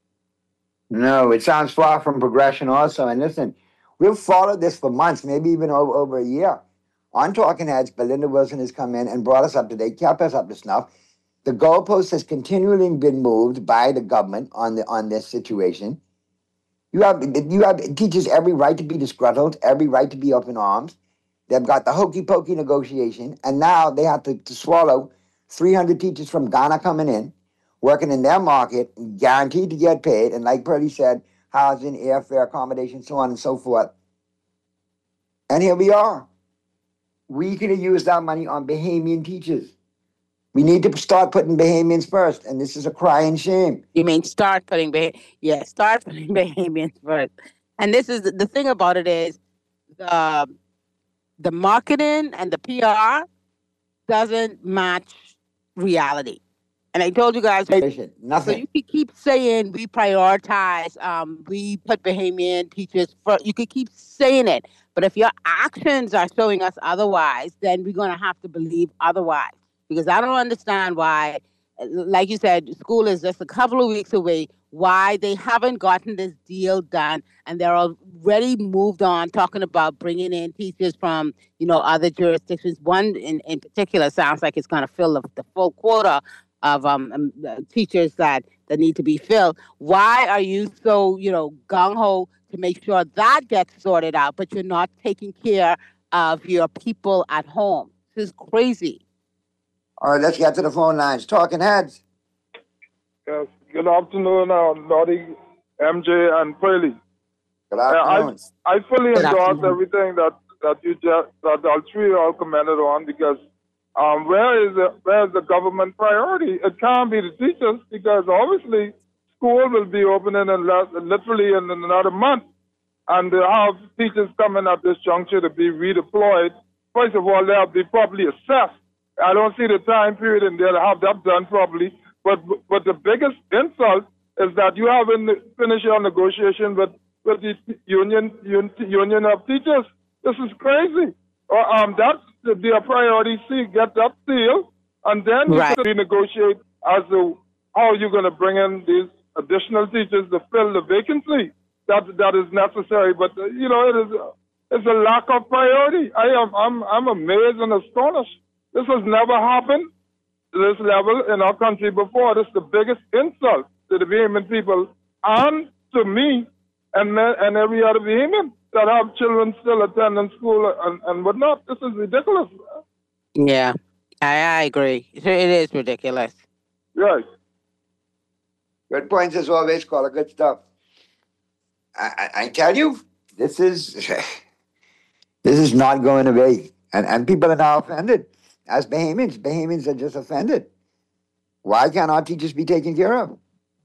No, it sounds far from progression also. And listen, we've followed this for months, maybe even over, over a year. On Talking Heads, Belinda Wilson has come in and brought us up to date, kept us up to snuff. The goalpost has continually been moved by the government on the on this situation. You have you have teachers every right to be disgruntled, every right to be up in arms. They've got the hokey pokey negotiation, and now they have to, to swallow three hundred teachers from Ghana coming in, working in their market, guaranteed to get paid, and like Pearlie said, housing, airfare, accommodation, so on and so forth. And here we are. We could have used that money on Bahamian teachers. We need to start putting Bahamians first, and this is a crying shame. You mean start putting Bah- yeah, start putting Bahamians first. And this is the thing about it is the the marketing and the P R doesn't match reality. And I told you guys, Nothing. so you could keep saying we prioritize, um, we put Bahamian teachers first. You could keep saying it, but if your actions are showing us otherwise, then we're going to have to believe otherwise. Because I don't understand why, like you said, school is just a couple of weeks away, why they haven't gotten this deal done, and they're already moved on talking about bringing in teachers from, you know, other jurisdictions. One in, in particular sounds like it's going to fill the, the full quota of um, um uh, teachers that, that need to be filled. Why are you so, you know, gung-ho to make sure that gets sorted out, but you're not taking care of your people at home? This is crazy. All right, let's get to the phone lines. Talking Heads. Yes. Good afternoon, uh, Lottie, M J, and Pearlie. Good afternoon. Uh, I, I fully Good endorse afternoon. everything that, that you just that all three all commented on, because um, where is the where is the government priority? It can't be the teachers, because obviously school will be opening in less, literally in another month, and to have teachers coming at this juncture to be redeployed, first of all, they'll be properly assessed. I don't see the time period in there to have that done properly. But but the biggest insult is that you haven't finished your negotiation with, with the union, union union of teachers. This is crazy. Uh, um, that's their priority. See, get that deal, and then you Right. can renegotiate as to how you're going to bring in these additional teachers to fill the vacancy that that is necessary. But uh, you know, it is it's a lack of priority. I am I'm I'm amazed and astonished. This has never happened to this level in our country before. This is the biggest insult to the Bahamian people and to me and uh, and every other Bahamian that have children still attending school and, and whatnot. This is ridiculous. Yeah, I, I agree. It is ridiculous. Right. Good points as always, caller. Good stuff. I, I, I tell you, this is this is not going away, and and people are now offended. As Bahamians, Bahamians are just offended. Why can't our teachers be taken care of?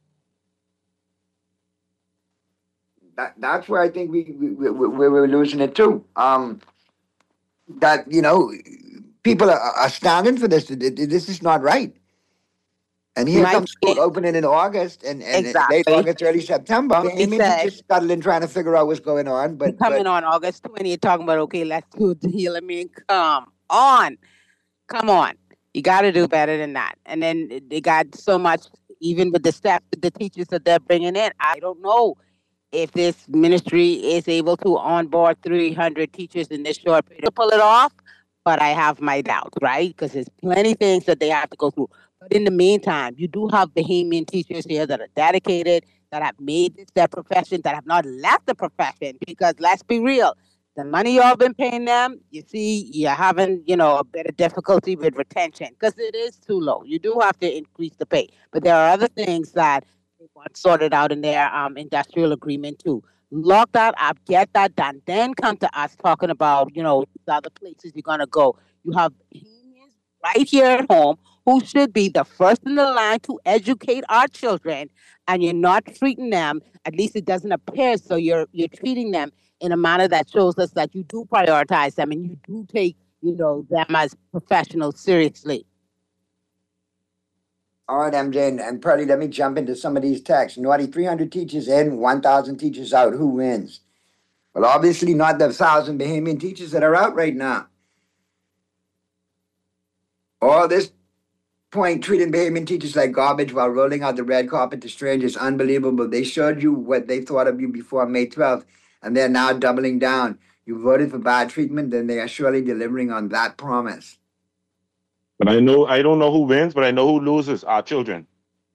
That, that's where I think we, we, we, we we're losing it too. Um, that, you know, people are, are standing for this. This is not right. And here My comes school opening in August and, and Exactly. late August, early September. He Bahamians said- are just scuttling, trying to figure out what's going on. But, Coming but on August twentieth, talking about, okay, let's do the deal. I mean, come on. Come on. You got to do better than that. And then they got so much, even with the staff, the teachers that they're bringing in. I don't know if this ministry is able to onboard three hundred teachers in this short period to pull it off, but I have my doubts, right? Because there's plenty of things that they have to go through. But in the meantime, you do have Bahamian teachers here that are dedicated, that have made this their profession, that have not left the profession. Because let's be real, the money y'all been paying them, you see, you're having, you know, a bit of difficulty with retention because it is too low. You do have to increase the pay. But there are other things that they want sorted out in their um, industrial agreement too. Lock that up, get that done. Then come to us talking about, you know, the other places you're going to go. You have Bahamians right here at home who should be the first in the line to educate our children, and you're not treating them, at least it doesn't appear so, you're you're treating them in a manner that shows us that you do prioritize them and you do take, you know, them as professionals seriously. all right, M J and, and Pearlie, let me jump into some of these texts. Naughty, three hundred teachers in, one thousand teachers out. Who wins? Well, obviously not the one thousand Bahamian teachers that are out right now. All this point, treating Bahamian teachers like garbage while rolling out the red carpet to strangers, unbelievable. They showed you what they thought of you before May twelfth, and they're now doubling down. You voted for bad treatment, then they are surely delivering on that promise. But I know I don't know who wins, but I know who loses. Our children.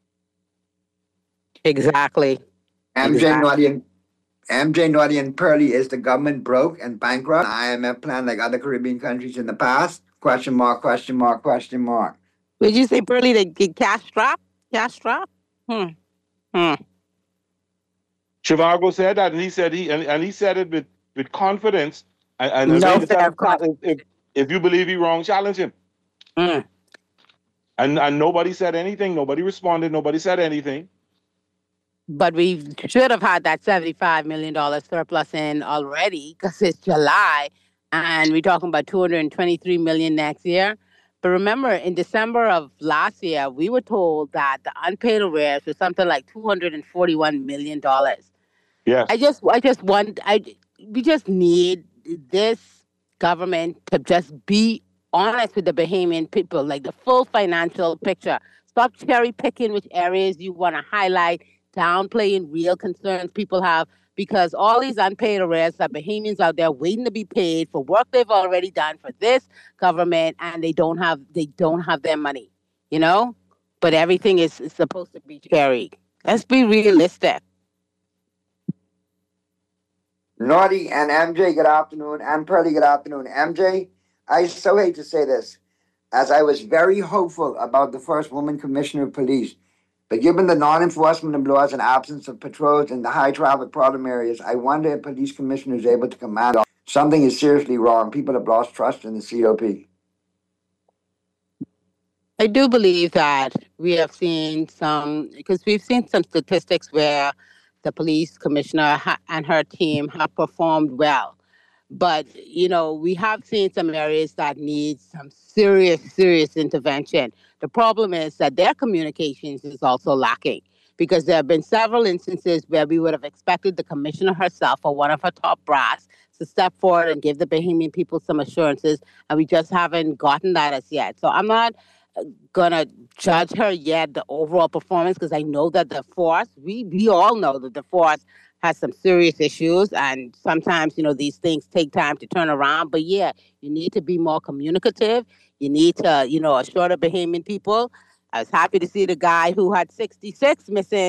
Exactly. M J Exactly. Naughty and M J Naughty and Pearlie, is the government broke and bankrupt? I M F plan like other Caribbean countries in the past? Question mark, question mark, question mark. Would you say, Pearlie, they get cash strapped? Cash strapped? Hmm. Hmm. Chivago said that, and he said he and, and he said it with, with confidence. And, and No when he fear said, of confidence. if, if you believe he wrong, challenge him. Mm. And and nobody said anything. Nobody responded. Nobody said anything. But we should have had that seventy-five million dollars surplus in already because it's July and we're talking about two hundred twenty-three million dollars next year. But remember, in December of last year, we were told that the unpaid arrears was something like two hundred forty-one million dollars. Yes. I just, I just want, I, we just need this government to just be honest with the Bahamian people, like the full financial picture. Stop cherry picking which areas you want to highlight, downplaying real concerns people have, because all these unpaid arrears are Bahamians out there waiting to be paid for work they've already done for this government, and they don't have, they don't have their money, you know? But everything is, is supposed to be cherry. Let's be realistic. Naughty and M J, good afternoon. And Pearlie, good afternoon. M J, I so hate to say this, as I was very hopeful about the first woman commissioner of police. But given the non-enforcement of laws and absence of patrols in the high-traffic problem areas, I wonder if police commissioner is able to command. Something is seriously wrong. People have lost trust in the C O P. I do believe that we have seen some, because we've seen some statistics where the police commissioner ha- and her team have performed well. But, you know, we have seen some areas that need some serious, serious intervention. The problem is that their communications is also lacking, because there have been several instances where we would have expected the commissioner herself or one of her top brass to step forward and give the Bahamian people some assurances, and we just haven't gotten that as yet. So I'm not gonna judge her yet, the overall performance, because I know that the force, we we all know that the force has some serious issues, and sometimes, you know, these things take time to turn around. But yeah, you need to be more communicative. You need to, you know, assure the Bahamian people. I was happy to see the guy who had sixty-six missing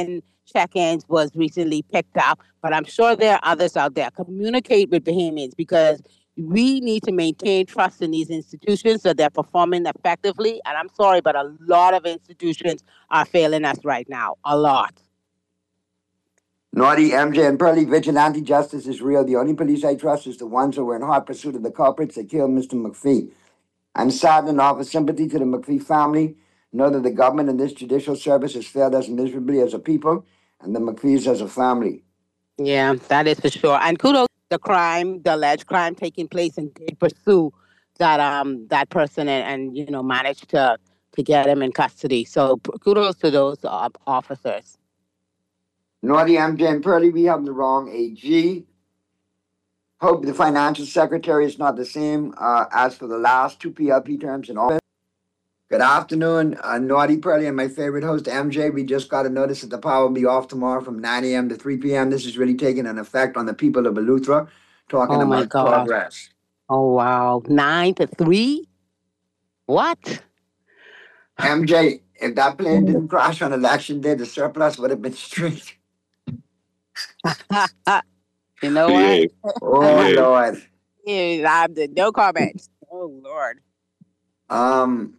check-ins was recently picked up, but I'm sure there are others out there. Communicate with Bahamians because we need to maintain trust in these institutions so they're performing effectively. And I'm sorry, but a lot of institutions are failing us right now. A lot. Naughty, M J, and Pearly, vigilante justice is real. The only police I trust is the ones who were in hot pursuit of the culprits that killed Mister McPhee. I'm saddened and offer sympathy to the McPhee family. Know that the government and this judicial service has failed us miserably as a people and the McPhees as a family. Yeah, that is for sure. And kudos to the crime, the alleged crime taking place, and did pursue that um that person and, and you know managed to to get him in custody. So kudos to those uh, officers. Naughty, M J, and Pearly, we have the wrong A G. Hope the financial secretary is not the same uh, as for the last two P L P terms in office. Good afternoon, uh, Naughty, Pearly, and my favorite host, M J. We just got a notice that the power will be off tomorrow from nine a.m. to three p.m. This is really taking an effect on the people of Eleuthera, talking Oh my about God. progress. Oh wow, nine to three. What? M J, if that plane didn't crash on election day, the surplus would have been straight. You know what? Oh, Yeah. Lord. Yeah, I'm the, no comments. Oh Lord. Um,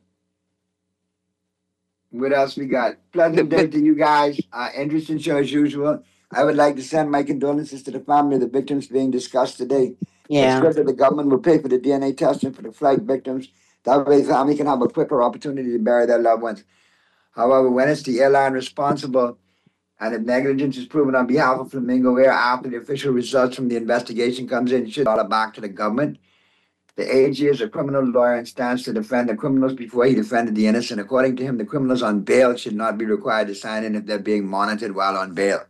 what else we got? Pleasant day to you guys. Uh, interesting show as usual. I would like to send my condolences to the family of the victims being discussed today. Yeah. It's good that the government will pay for the D N A testing for the flight victims. That way, the family can have a quicker opportunity to bury their loved ones. However, when it's the airline responsible, and if negligence is proven on behalf of Flamingo Air after the official results from the investigation comes in, it should all back to the government. The A G is a criminal lawyer and stands to defend the criminals before he defended the innocent. According to him, the criminals on bail should not be required to sign in if they're being monitored while on bail.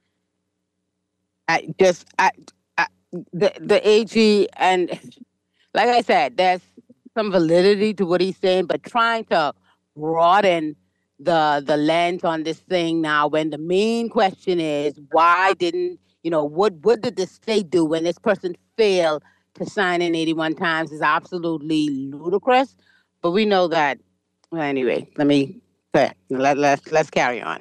I just I, I the the A G, and like I said, there's some validity to what he's saying, but trying to broaden the the lens on this thing now when the main question is why didn't you know what what did the state do when this person failed to sign in eighty-one times is absolutely ludicrous. But we know that well, anyway, let me let, let's let's carry on.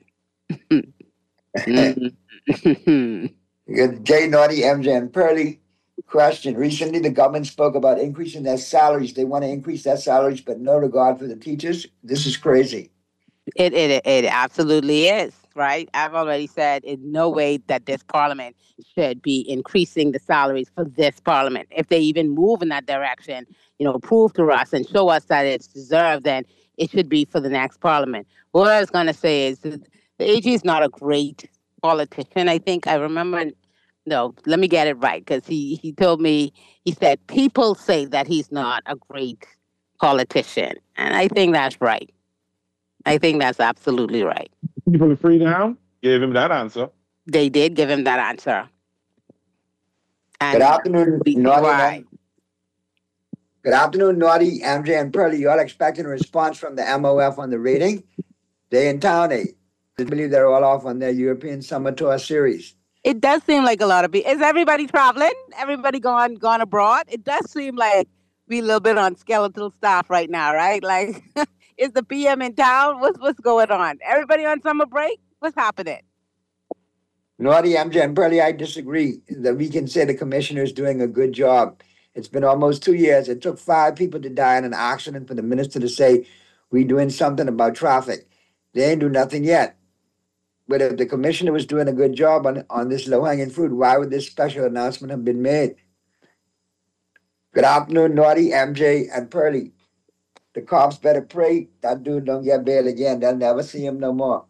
Good day, Naughty, M J, and Pearly. Question. Recently, the government spoke about increasing their salaries. They want to increase their salaries, but no regard for the teachers. This is crazy. It, it it absolutely is, right? I've already said in no way that this parliament should be increasing the salaries for this parliament. If they even move in that direction, you know, prove to us and show us that it's deserved, then it should be for the next parliament. What I was going to say is the A G is not a great politician. I think I remember, no, let me get it right, because he, he told me, he said, people say that he's not a great politician. And I think that's right. I think that's absolutely right. People are free now? Gave him that answer. They did give him that answer. And Good afternoon, Naughty. right. Good afternoon, Naughty, M J, and Pearly. You all expecting a response from the M O F on the rating? They in town, eh? I believe they're all off on their European Summer Tour series. It does seem like a lot of people. Is everybody traveling? Everybody gone gone abroad? It does seem like we a little bit on skeletal staff right now, right? Like, is the P M in town? What's what's going on? Everybody on summer break? What's happening? Naughty, M J, and Pearly, I disagree that we can say the commissioner is doing a good job. It's been almost two years. It took five people to die in an accident for the minister to say, we're doing something about traffic. They ain't do nothing yet. But if the commissioner was doing a good job on, on this low-hanging fruit, why would this special announcement have been made? Good afternoon, Naughty, M J, and Pearly. The cops better pray that dude don't get bail again. They'll never see him no more.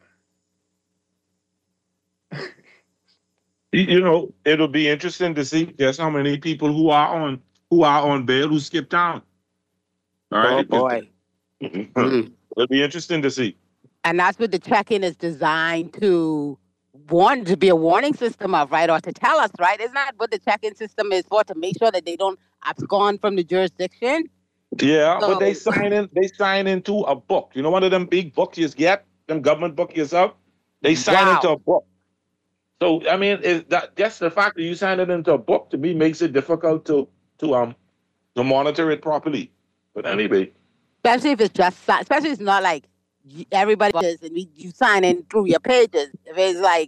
You know, it'll be interesting to see just how many people who are on who are on bail who skip town. All right. Oh boy. Mm. It'll be interesting to see. And that's what the check-in is designed to warn, to be a warning system of, right? Or to tell us, right? Isn't that what the check-in system is for? To make sure that they don't abscond from the jurisdiction? Yeah, So- but they sign in. They sign into a book. You know, one of them big books you get, them government book yourself. They sign Wow. into a book. So I mean, is that just the fact that you sign it into a book to me makes it difficult to to um to monitor it properly. But anyway, Especially if it's just, si- especially if it's not like y- everybody does and we, you sign in through your pages. If it's like,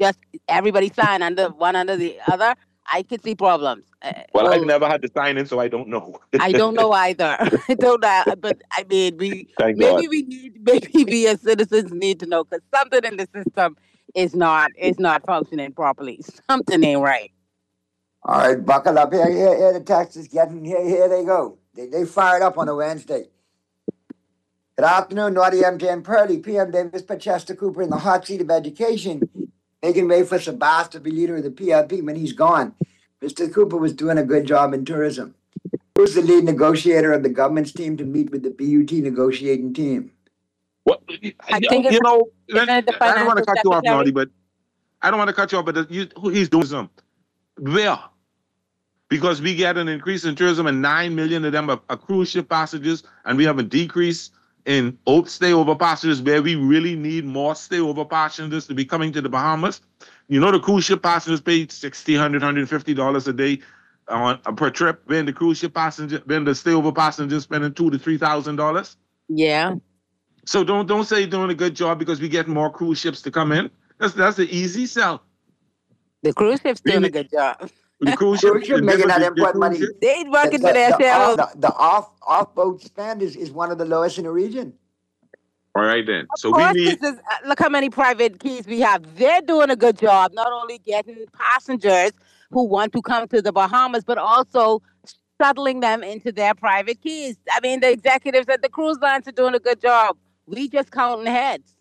just everybody sign under one under the other, I could see problems. Uh, Well, well, I've never had to sign in, so I don't know. I don't know either. I don't know, but I mean, we Thank maybe God. we need maybe we as citizens need to know because something in the system is not is not functioning properly. Something ain't right. All right, buckle up. Here, here, here the text is getting, here, here they go. They, they fired up on a Wednesday. Good afternoon, Naughty M J and Pearly. P M Davis put Chester Cooper in the hot seat of education, making way for Sabas to be leader of the P L P when he's gone. Mister Cooper was doing a good job in tourism. Who's the lead negotiator of the government's team to meet with the B U T negotiating team? Well, I you, think you it's- know, isn't it the I don't want to financial cut you off, secretary? Naughty, but I don't want to cut you off, but you, who- he's doing some. Where? Because we get an increase in tourism and nine million of them are, are cruise ship passengers, and we have a decrease in old stayover passengers where we really need more stayover passengers to be coming to the Bahamas. You know, the cruise ship passengers pay sixty dollars, one hundred dollars, one hundred fifty dollars a day on uh, per trip, when the cruise ship passenger, when the stayover passengers spending two to three thousand dollars. Yeah. So don't don't say you're doing a good job because we get more cruise ships to come in. That's that's the easy sell. The cruise ship's doing a good job. The cruise ship, Cruise ship making that important money. They ain't working The- for their the, the, off, shareholders. the, the off off boat spend is, is one of the lowest in the region. All right then. So Of we course, need. this is, uh, look how many private keys we have. They're doing a good job, not only getting passengers who want to come to the Bahamas, but also shuttling them into their private keys. I mean, the executives at the cruise lines are doing a good job. We just counting heads.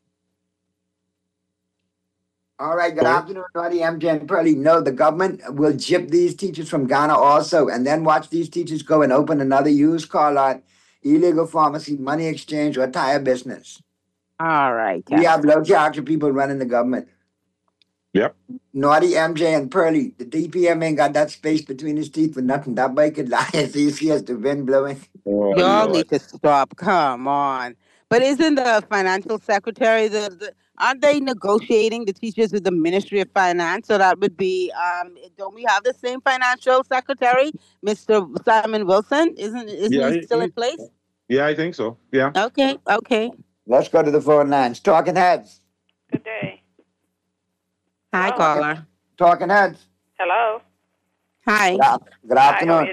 All right, good afternoon, Naughty M J and Pearly. No, the government will jip these teachers from Ghana also, and then watch these teachers go and open another used car lot, illegal pharmacy, money exchange, or tire business. All right. We have low character people running the government. Yep. Naughty M J and Pearly, the D P M ain't got that space between his teeth for nothing. That bike could lie as easy as the wind blowing. Oh, Y'all need to stop. Come on. But isn't the financial secretary, the, the aren't they negotiating the teachers with the Ministry of Finance? So that would be, um, don't we have the same financial secretary, Mister Simon Wilson? Isn't isn't Yeah, he he- still he- in place? Yeah, I think so. Yeah. Okay, okay. Let's go to the phone lines. Talking heads. Good day. Hi, caller. Talking heads. Hello. Hi. Good, af- good Hi, how afternoon. are you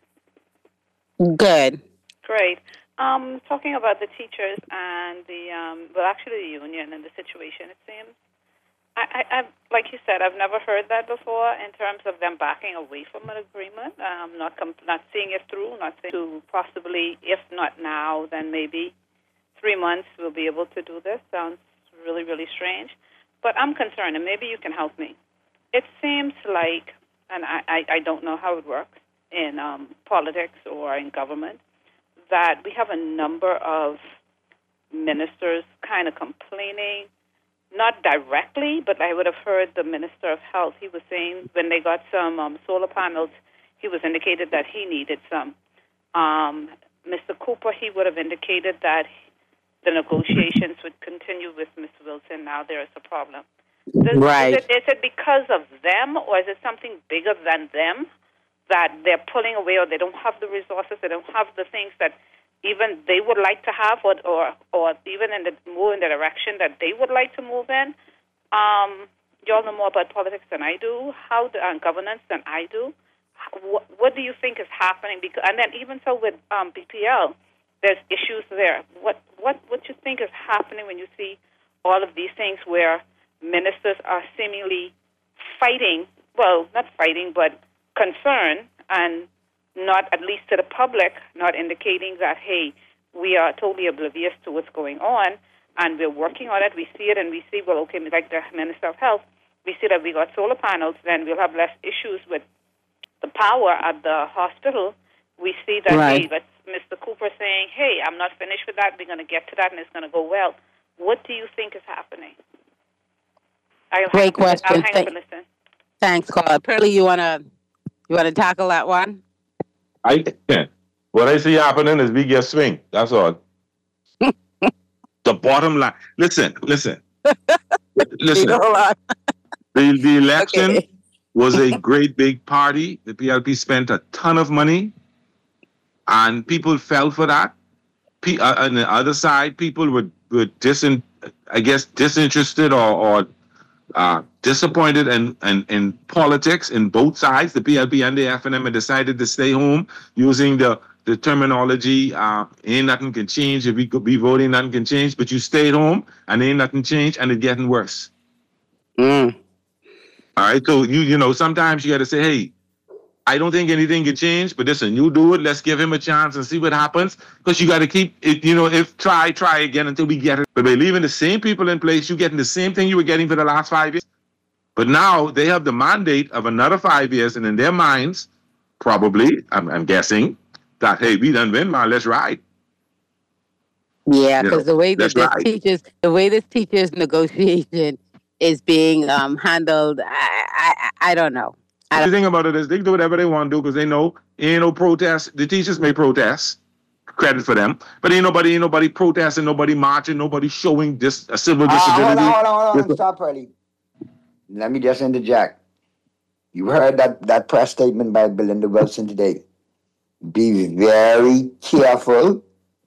doing? Good. Great. Um, talking about the teachers and the, um, well, actually the union and the situation, it seems. I, I, I've, like you said, I've never heard that before in terms of them backing away from an agreement, um, not com- not seeing it through, not seeing to possibly, if not now, then maybe three months we'll be able to do this. Sounds really, really strange. But I'm concerned, and maybe you can help me. It seems like, and I, I, I don't know how it works in um, politics or in government, that we have a number of ministers kind of complaining, not directly, but I would have heard the Minister of Health. He was saying when they got some um, solar panels, he was indicated that he needed some. Um, Mister Cooper, he would have indicated that the negotiations would continue with Miz Wilson. Now there is a problem. Does, Right. Is it, is it because of them, or is it something bigger than them that they're pulling away, or they don't have the resources, they don't have the things that even they would like to have, or or, or even in the move in the direction that they would like to move in? Um, you all know more about politics than I do, how the uh, governance than I do. What, what do you think is happening? Because, and then even so with um, B P L, there's issues there. What what what you think is happening when you see all of these things where ministers are seemingly fighting, well, not fighting, but concerned, and not, at least to the public, not indicating that, hey, we are totally oblivious to what's going on, and we're working on it. We see it, and we see, well, okay, like the Minister of Health, we see that we got solar panels, then we'll have less issues with the power at the hospital. We see that, Right. hey, that's Mister Cooper saying, hey, I'm not finished with that, we're going to get to that, and it's going to go well. What do you think is happening? I'll Great hang up- question. I'll hang up Thank- and listen. Thanks, caller. Pearly, you wanna you wanna tackle that one? I what I see happening is we get swing. That's all. The bottom line. Listen, listen, listen. Hold on. The the election Okay. was a great big party. The P L P spent a ton of money, and people fell for that. P, uh, on the other side, people were were disin, I guess disinterested or or uh, disappointed in, in, in politics in both sides. The P L P and the F N M have decided to stay home using the, the terminology, uh, ain't nothing can change. If we could be voting, nothing can change. But you stayed home and ain't nothing changed and it's getting worse. Mm. All right. So, you, you know, sometimes you got to say, hey, I don't think anything can change, but listen, you do it. Let's give him a chance and see what happens. Because you got to keep it, you know, if try, try again until we get it. But by leaving the same people in place, you're getting the same thing you were getting for the last five years. But now they have the mandate of another five years. And in their minds, probably, I'm, I'm guessing, that, hey, we done win, man, let's ride. Yeah, You because know, the way that let's this ride. teachers, the way this teachers negotiation is being um, handled, I, I, I don't know. I The don't, thing about it is they do whatever they want to do because they know ain't no protest. The teachers may protest, credit for them, but ain't nobody, ain't nobody protesting, nobody marching, nobody showing this a civil Uh, disability. hold on, hold on, hold on. Stop, early. Let me just interject. You heard that, that press statement by Belinda Wilson today. Be very careful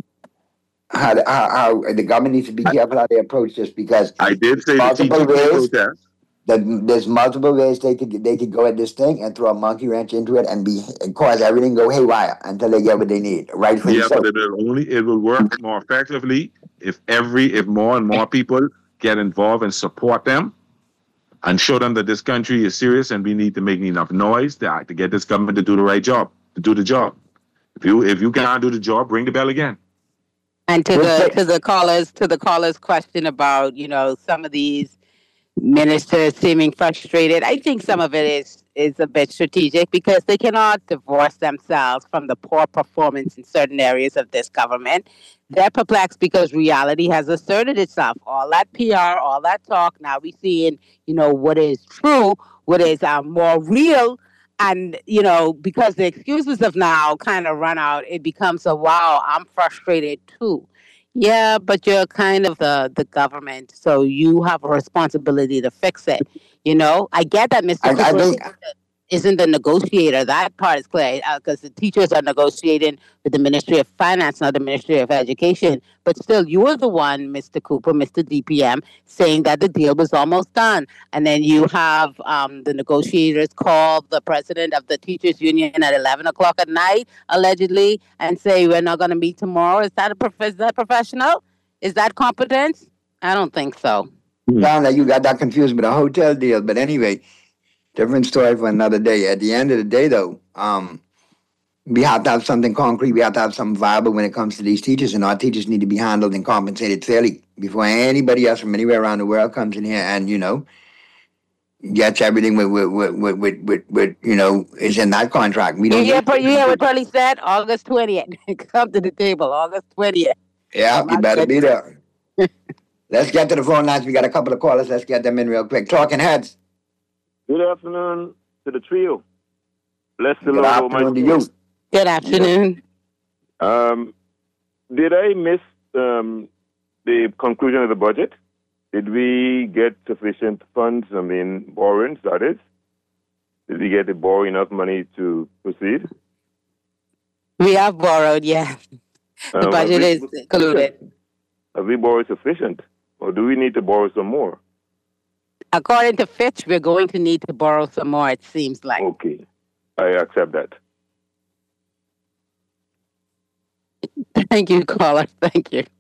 how, the, how, how the government needs to be careful how they approach this because I did say the multiple teachers may ways protest. that there's multiple ways they could they could go at this thing and throw a monkey wrench into it and be and cause everything go haywire until they get what they need. Rightfully Yeah, so. but it will only it will work more effectively if every if more and more people get involved and support them and show them that this country is serious and we need to make enough noise to, to get this government to do the right job, to do the job. If you if you can't do the job, ring the bell again. and to the to the callers to the callers' question about you know some of these ministers seeming frustrated. I think some of it is is a bit strategic because they cannot divorce themselves from the poor performance in certain areas of this government. They're perplexed because reality has asserted itself. All that P R, all that talk. Now we seeing, you know, what is true, what is uh, more real. And, you know, because the excuses have now kind of run out, it becomes a, wow, I'm frustrated too. Yeah, but you're kind of the, the government, so you have a responsibility to fix it. You know, I get that Mister I, I Cooper think isn't the negotiator. That part is clear because the teachers are negotiating with the Ministry of Finance, not the Ministry of Education. But still, you were the one, Mister Cooper, Mister D P M, saying that the deal was almost done. And then you have um, the negotiators call the president of the teachers union at eleven o'clock at night, allegedly, and say, we're not going to meet tomorrow. Is that, a prof- is that professional? Is that competence? I don't think so. sound like you got that confused with a hotel deal, but anyway, different story for another day. At the end of the day, though, um, we have to have something concrete. We have to have something viable when it comes to these teachers, and our teachers need to be handled and compensated fairly before anybody else from anywhere around the world comes in here and you know gets everything with with with with, with, with you know is in that contract. We You don't. hear, you hear what Pearlie said? August twentieth. Come to the table, August twentieth. Yeah, you better be there. Let's get to the phone lines. We got a couple of callers. Let's get them in real quick. Talking heads. Good afternoon to the trio. Bless the Good Lord, afternoon Almighty. to you. Good afternoon. Um, did I miss um, the conclusion of the budget? Did we get sufficient funds? I mean, borrowings, that is. Did we get to borrow enough money to proceed? We have borrowed, yeah. The Um, budget have we- is included. Have we borrowed sufficient? Or do we need to borrow some more? According to Fitch, we're going to need to borrow some more, it seems like. Okay. I accept that. Thank you, caller. Thank you.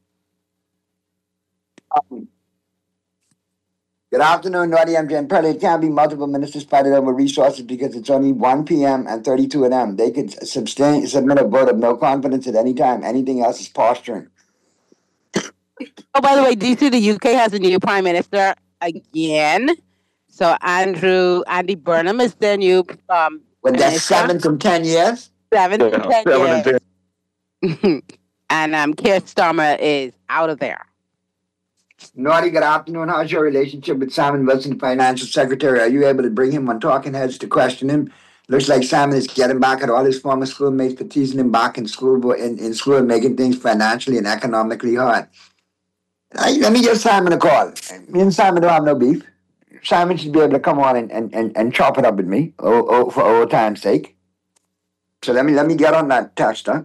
Good afternoon, Naughty M J and Pearlie. It can't be multiple ministers fighting over resources because it's only one p.m. and thirty-two of them. They could sustain, submit a vote of no confidence at any time. Anything else is posturing. Oh, by the way, do you see the U K has a new prime minister again? So Andrew, Andy Burnham is their new um, With that minister. seventh in ten years? Seven Yeah, to ten seven years. and and um, Keir Starmer is out of there. Naughty, good afternoon. How's your relationship with Simon Wilson, Financial Secretary? Are you able to bring him on Talking Heads to question him? Looks like Simon is getting back at all his former schoolmates for teasing him back in school, in, in school and making things financially and economically hard. I, let me give Simon a call. Me and Simon don't have no beef. Simon should be able to come on and, and, and, and chop it up with me oh, oh, for old time's sake. So let me let me get on that text, huh?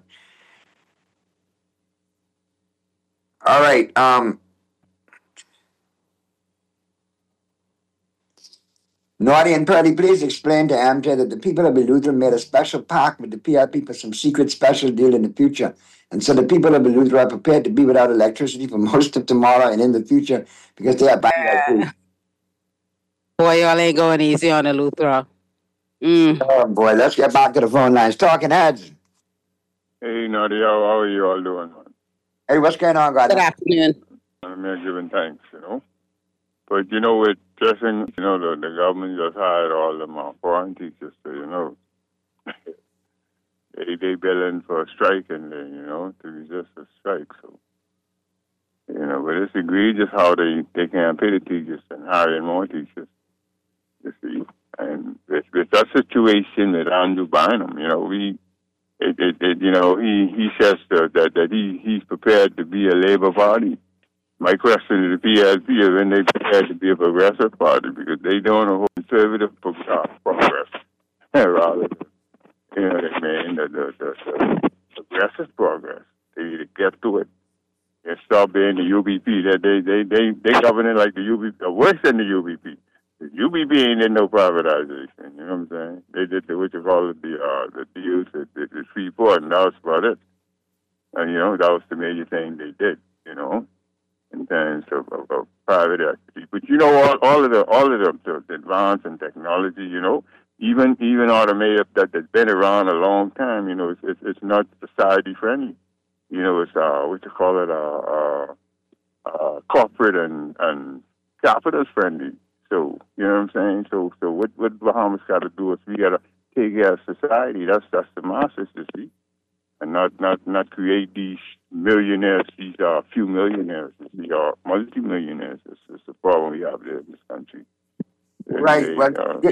All right. Um. Naughty and Purdy, please explain to M J that the people of Eleuthera made a special pact with the P R P for some secret special deal in the future. And so the people of Eleuthera are prepared to be without electricity for most of tomorrow and in the future because they are buying food. Boy, y'all ain't going easy on Eleuthera. Mm. Oh, boy, let's get back to the phone lines. Talking heads. Hey, Naughty, how, how are you all doing, man? Hey, what's going on, guys? Good afternoon. I'm here giving thanks, you know. But, you know, with dressing, you know, the, the government just hired all them uh, foreign teachers, so, you know, they they billing for a strike and they, you know, to resist a strike. So, you know, but it's egregious how they, they can't pay the teachers and hiring more teachers, you see. And with, with that situation with Andrew Bynum, you know, we, it, it, it, you know, he, he says that, that, that he, he's prepared to be a Labour Party. My question to the P L P is when they prepared to be a progressive party because they don't know conservative pro- uh, progress. Rather, you know what I mean? The, the, the, the progressive progress. They need to get to it and stop being the U B P. That they they they they govern it like the U B P, or worse than the U B P. The U B P ain't did no privatization. You know what I'm saying? They did the what you call it the uh the deals, the, the, the free port, and that was about it. And you know that was the major thing they did. You know. In terms of, of, of private equity, but you know all, all of the all of the, the, the advance in technology, you know, even even automated that that's been around a long time, you know, it's it's, it's not society friendly, you know, it's uh what you call it, uh, uh, uh corporate and and capitalist friendly. So you know what I'm saying. So so what what Bahamas got to do is we got to take care of society. That's that's the masses, you see. And not, not, not create these millionaires, these uh, few millionaires, these are multi-millionaires. It's, it's the problem we have there in this country. Right. They, But uh,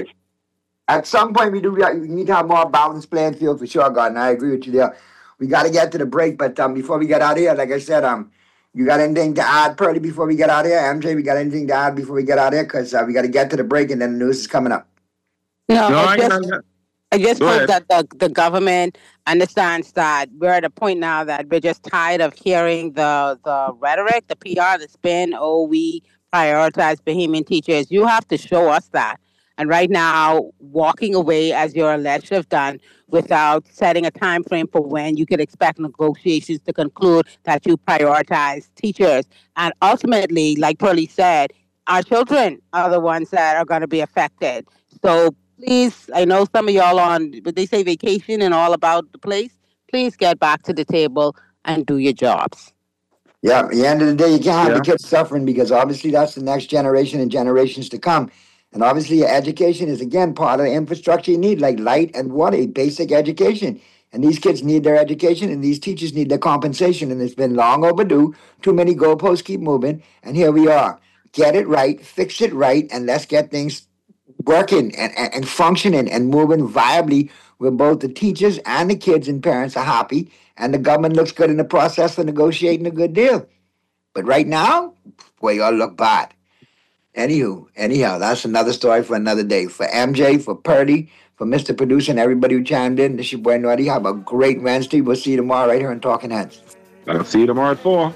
at some point, we do we need to have more balanced playing field for sure, God, and I agree with you there. We got to get to the break, but um, before we get out of here, like I said, um, you got anything to add, Purdy, before we get out of here? M J, we got anything to add before we get out of here? Because uh, we got to get to the break, and then the news is coming up. No, No, I I- just, I- I just Go hope ahead. that the, the government understands that we're at a point now that we're just tired of hearing the, the rhetoric, the P R, the spin, oh, we prioritize Bahamian teachers. You have to show us that. And right now, walking away as you're alleged to have done without setting a time frame for when you could expect negotiations to conclude that you prioritize teachers. And ultimately, like Pearlie said, our children are the ones that are going to be affected. So please, I know some of y'all on, but they say vacation and all about the place. Please get back to the table and do your jobs. Yeah, at the end of the day, you can't have Yeah. the kids suffering because obviously that's the next generation and generations to come. And obviously, your education is, again, part of the infrastructure you need, like light and water, a basic education. And these kids need their education, and these teachers need their compensation. And it's been long overdue. Too many goalposts keep moving. And here we are. Get it right, fix it right, and let's get things working and, and, and functioning and moving viably where both the teachers and the kids and parents are happy and the government looks good in the process for negotiating a good deal. But right now, boy, y'all look bad. Anywho, anyhow, that's another story for another day. For M J, for Purdy, for Mister Producer, and everybody who chimed in, this is your boy Naughty. Have a great Wednesday. We'll see you tomorrow right here on Talking Heads. I'll see you tomorrow at four.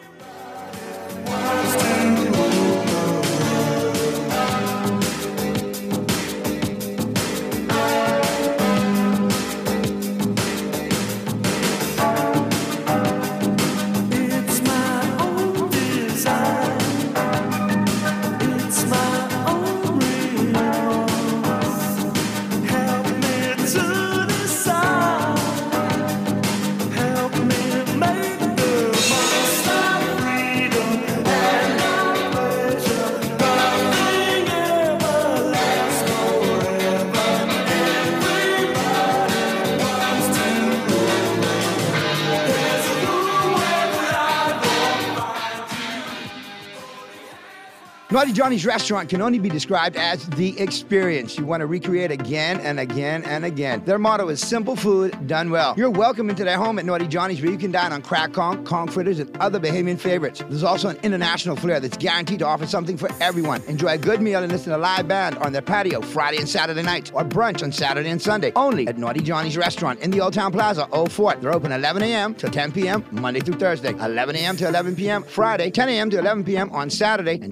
It's my own design. It's my own remorse. Help me to decide. Help me make the most of freedom and of pleasure. Nothing ever lasts forever. Everybody wants to know. There's a rule where I Naughty Johnny's restaurant can only be described as the experience you want to recreate again and again and again. Their motto is simple food done well. You're welcome into their home at Naughty Johnny's where you can dine on crack conch, conch fritters, and other Bahamian favorites. There's also an international flair that's guaranteed to offer something for everyone. Enjoy a good meal and listen to a live band on their patio Friday and Saturday nights or brunch on Saturday and Sunday. Only at Naughty Johnny's restaurant in the Old Town Plaza, Old Fort. They're open eleven a.m. to ten p.m. Monday through Thursday, eleven a.m. to eleven p.m. Friday, ten a.m. to eleven p.m. on Saturday, and ten a.m. to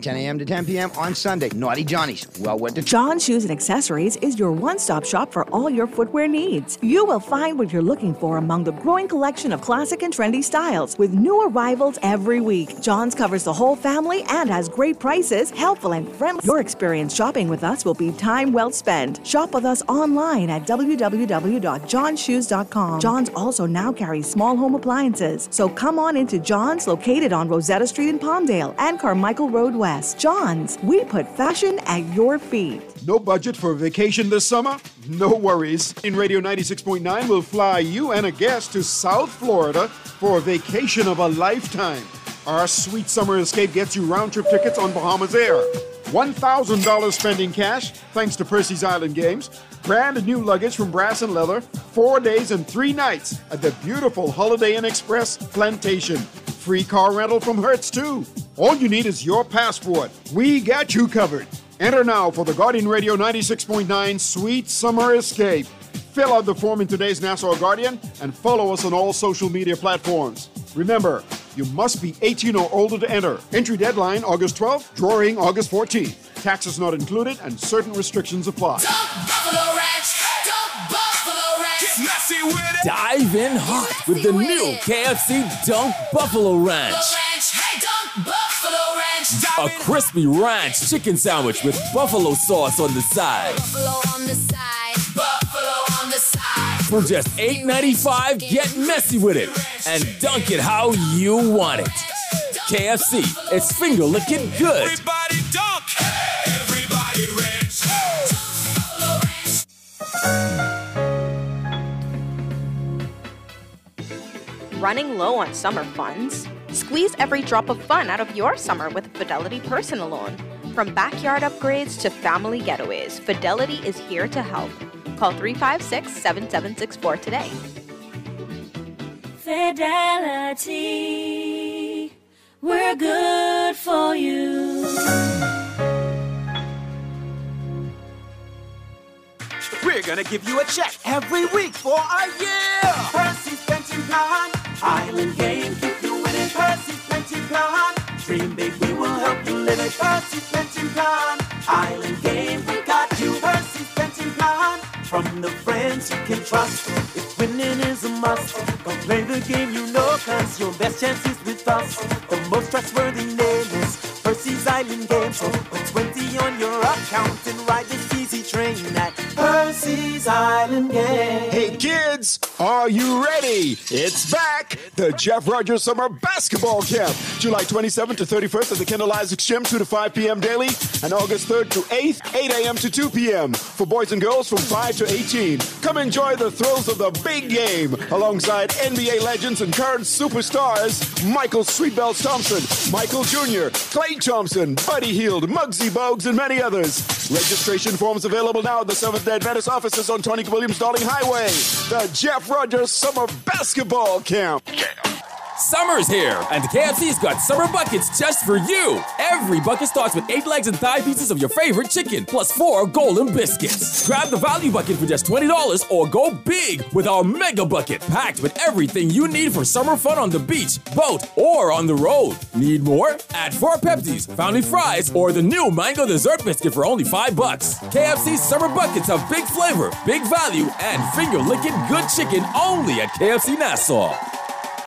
ten p.m. on Sunday. Naughty Johnny's. Well worth the John Shoes and Accessories is your one-stop shop for all your footwear needs. You will find what you're looking for among the growing collection of classic and trendy styles with new arrivals every week. John's covers the whole family and has great prices, helpful and friendly. Your experience shopping with us will be time well spent. Shop with us online at w w w dot john shoes dot com. John's also now carries small home appliances. So come on into John's, located on Rosetta Street in Palmdale and Carmichael Road West. John's, we put fashion at your feet. No budget for vacation this summer? No worries. In Radio ninety-six point nine will fly you and a guest to South Florida for a vacation of a lifetime. Our sweet summer escape gets you round-trip tickets on Bahamas Air. one thousand dollars spending cash, thanks to Percy's Island Games. Brand new luggage from Brass and Leather. Four days and three nights at the beautiful Holiday Inn Express Plantation. Free car rental from Hertz, too. All you need is your passport. We got you covered. Enter now for the Guardian Radio ninety-six point nine Sweet Summer Escape. Fill out the form in today's Nassau Guardian and follow us on all social media platforms. Remember, you must be eighteen or older to enter. Entry deadline August twelfth, drawing August fourteenth. Taxes not included and certain restrictions apply. Buffalo Ranch, Dunk Buffalo Ranch. Get messy with it. Dive in hot with the new K F C Dunk Buffalo Ranch. Hey, Dunk Buffalo Ranch. A crispy ranch chicken sandwich with buffalo sauce on the side. Buffalo on the side. Buffalo on the side. For just eight ninety-five, get messy with it and dunk it how you want it. K F C, it's finger licking good. Everybody dunk. Everybody ranch. Running low on summer funds? Squeeze every drop of fun out of your summer with a Fidelity personal loan. From backyard upgrades to family getaways, Fidelity is here to help. Call three five six, seven seven six four today. Fidelity, we're good for you. We're gonna give you a check every week for a year. Percy's Pension Plan, Island Game, keep you winning. Percy's Pension Plan, dream big, we will help you live it. Percy's Pension Plan, Island Game, we got you. Percy's Pension Plan, from the friends you can trust. If winning is a must, go play the game you know, cause your best chance is with us. The most trustworthy name is Percy's Island Game. So put twenty on your account and ride this easy train at Percy's Island Game. Hey kids, are you ready? It's back! The Jeff Rogers Summer Basketball Camp. July twenty-seventh to thirty-first at the Kendall Isaacs Gym, two to five p.m. daily. And August third to eighth, eight a.m. to two p.m. For boys and girls from five to eighteen. Come enjoy the thrills of the big game alongside N B A legends and current superstars Michael Sweetbells Thompson, Michael Junior, Klay Thompson, Buddy Hield, Muggsy Bogues, and many others. Registration forms available now at the Seventh-day Adventist offices on Tony Williams Darling Highway. The Jeff Rogers Summer Basketball Camp. Summer's here, and K F C's got summer buckets just for you. Every bucket starts with eight legs and thigh pieces of your favorite chicken, plus four golden biscuits. Grab the value bucket for just twenty dollars or go big with our mega bucket, packed with everything you need for summer fun on the beach, boat, or on the road. Need more? Add four Pepsis, family fries, or the new mango dessert biscuit for only five bucks. K F C's summer buckets have big flavor, big value, and finger-licking good chicken only at K F C Nassau.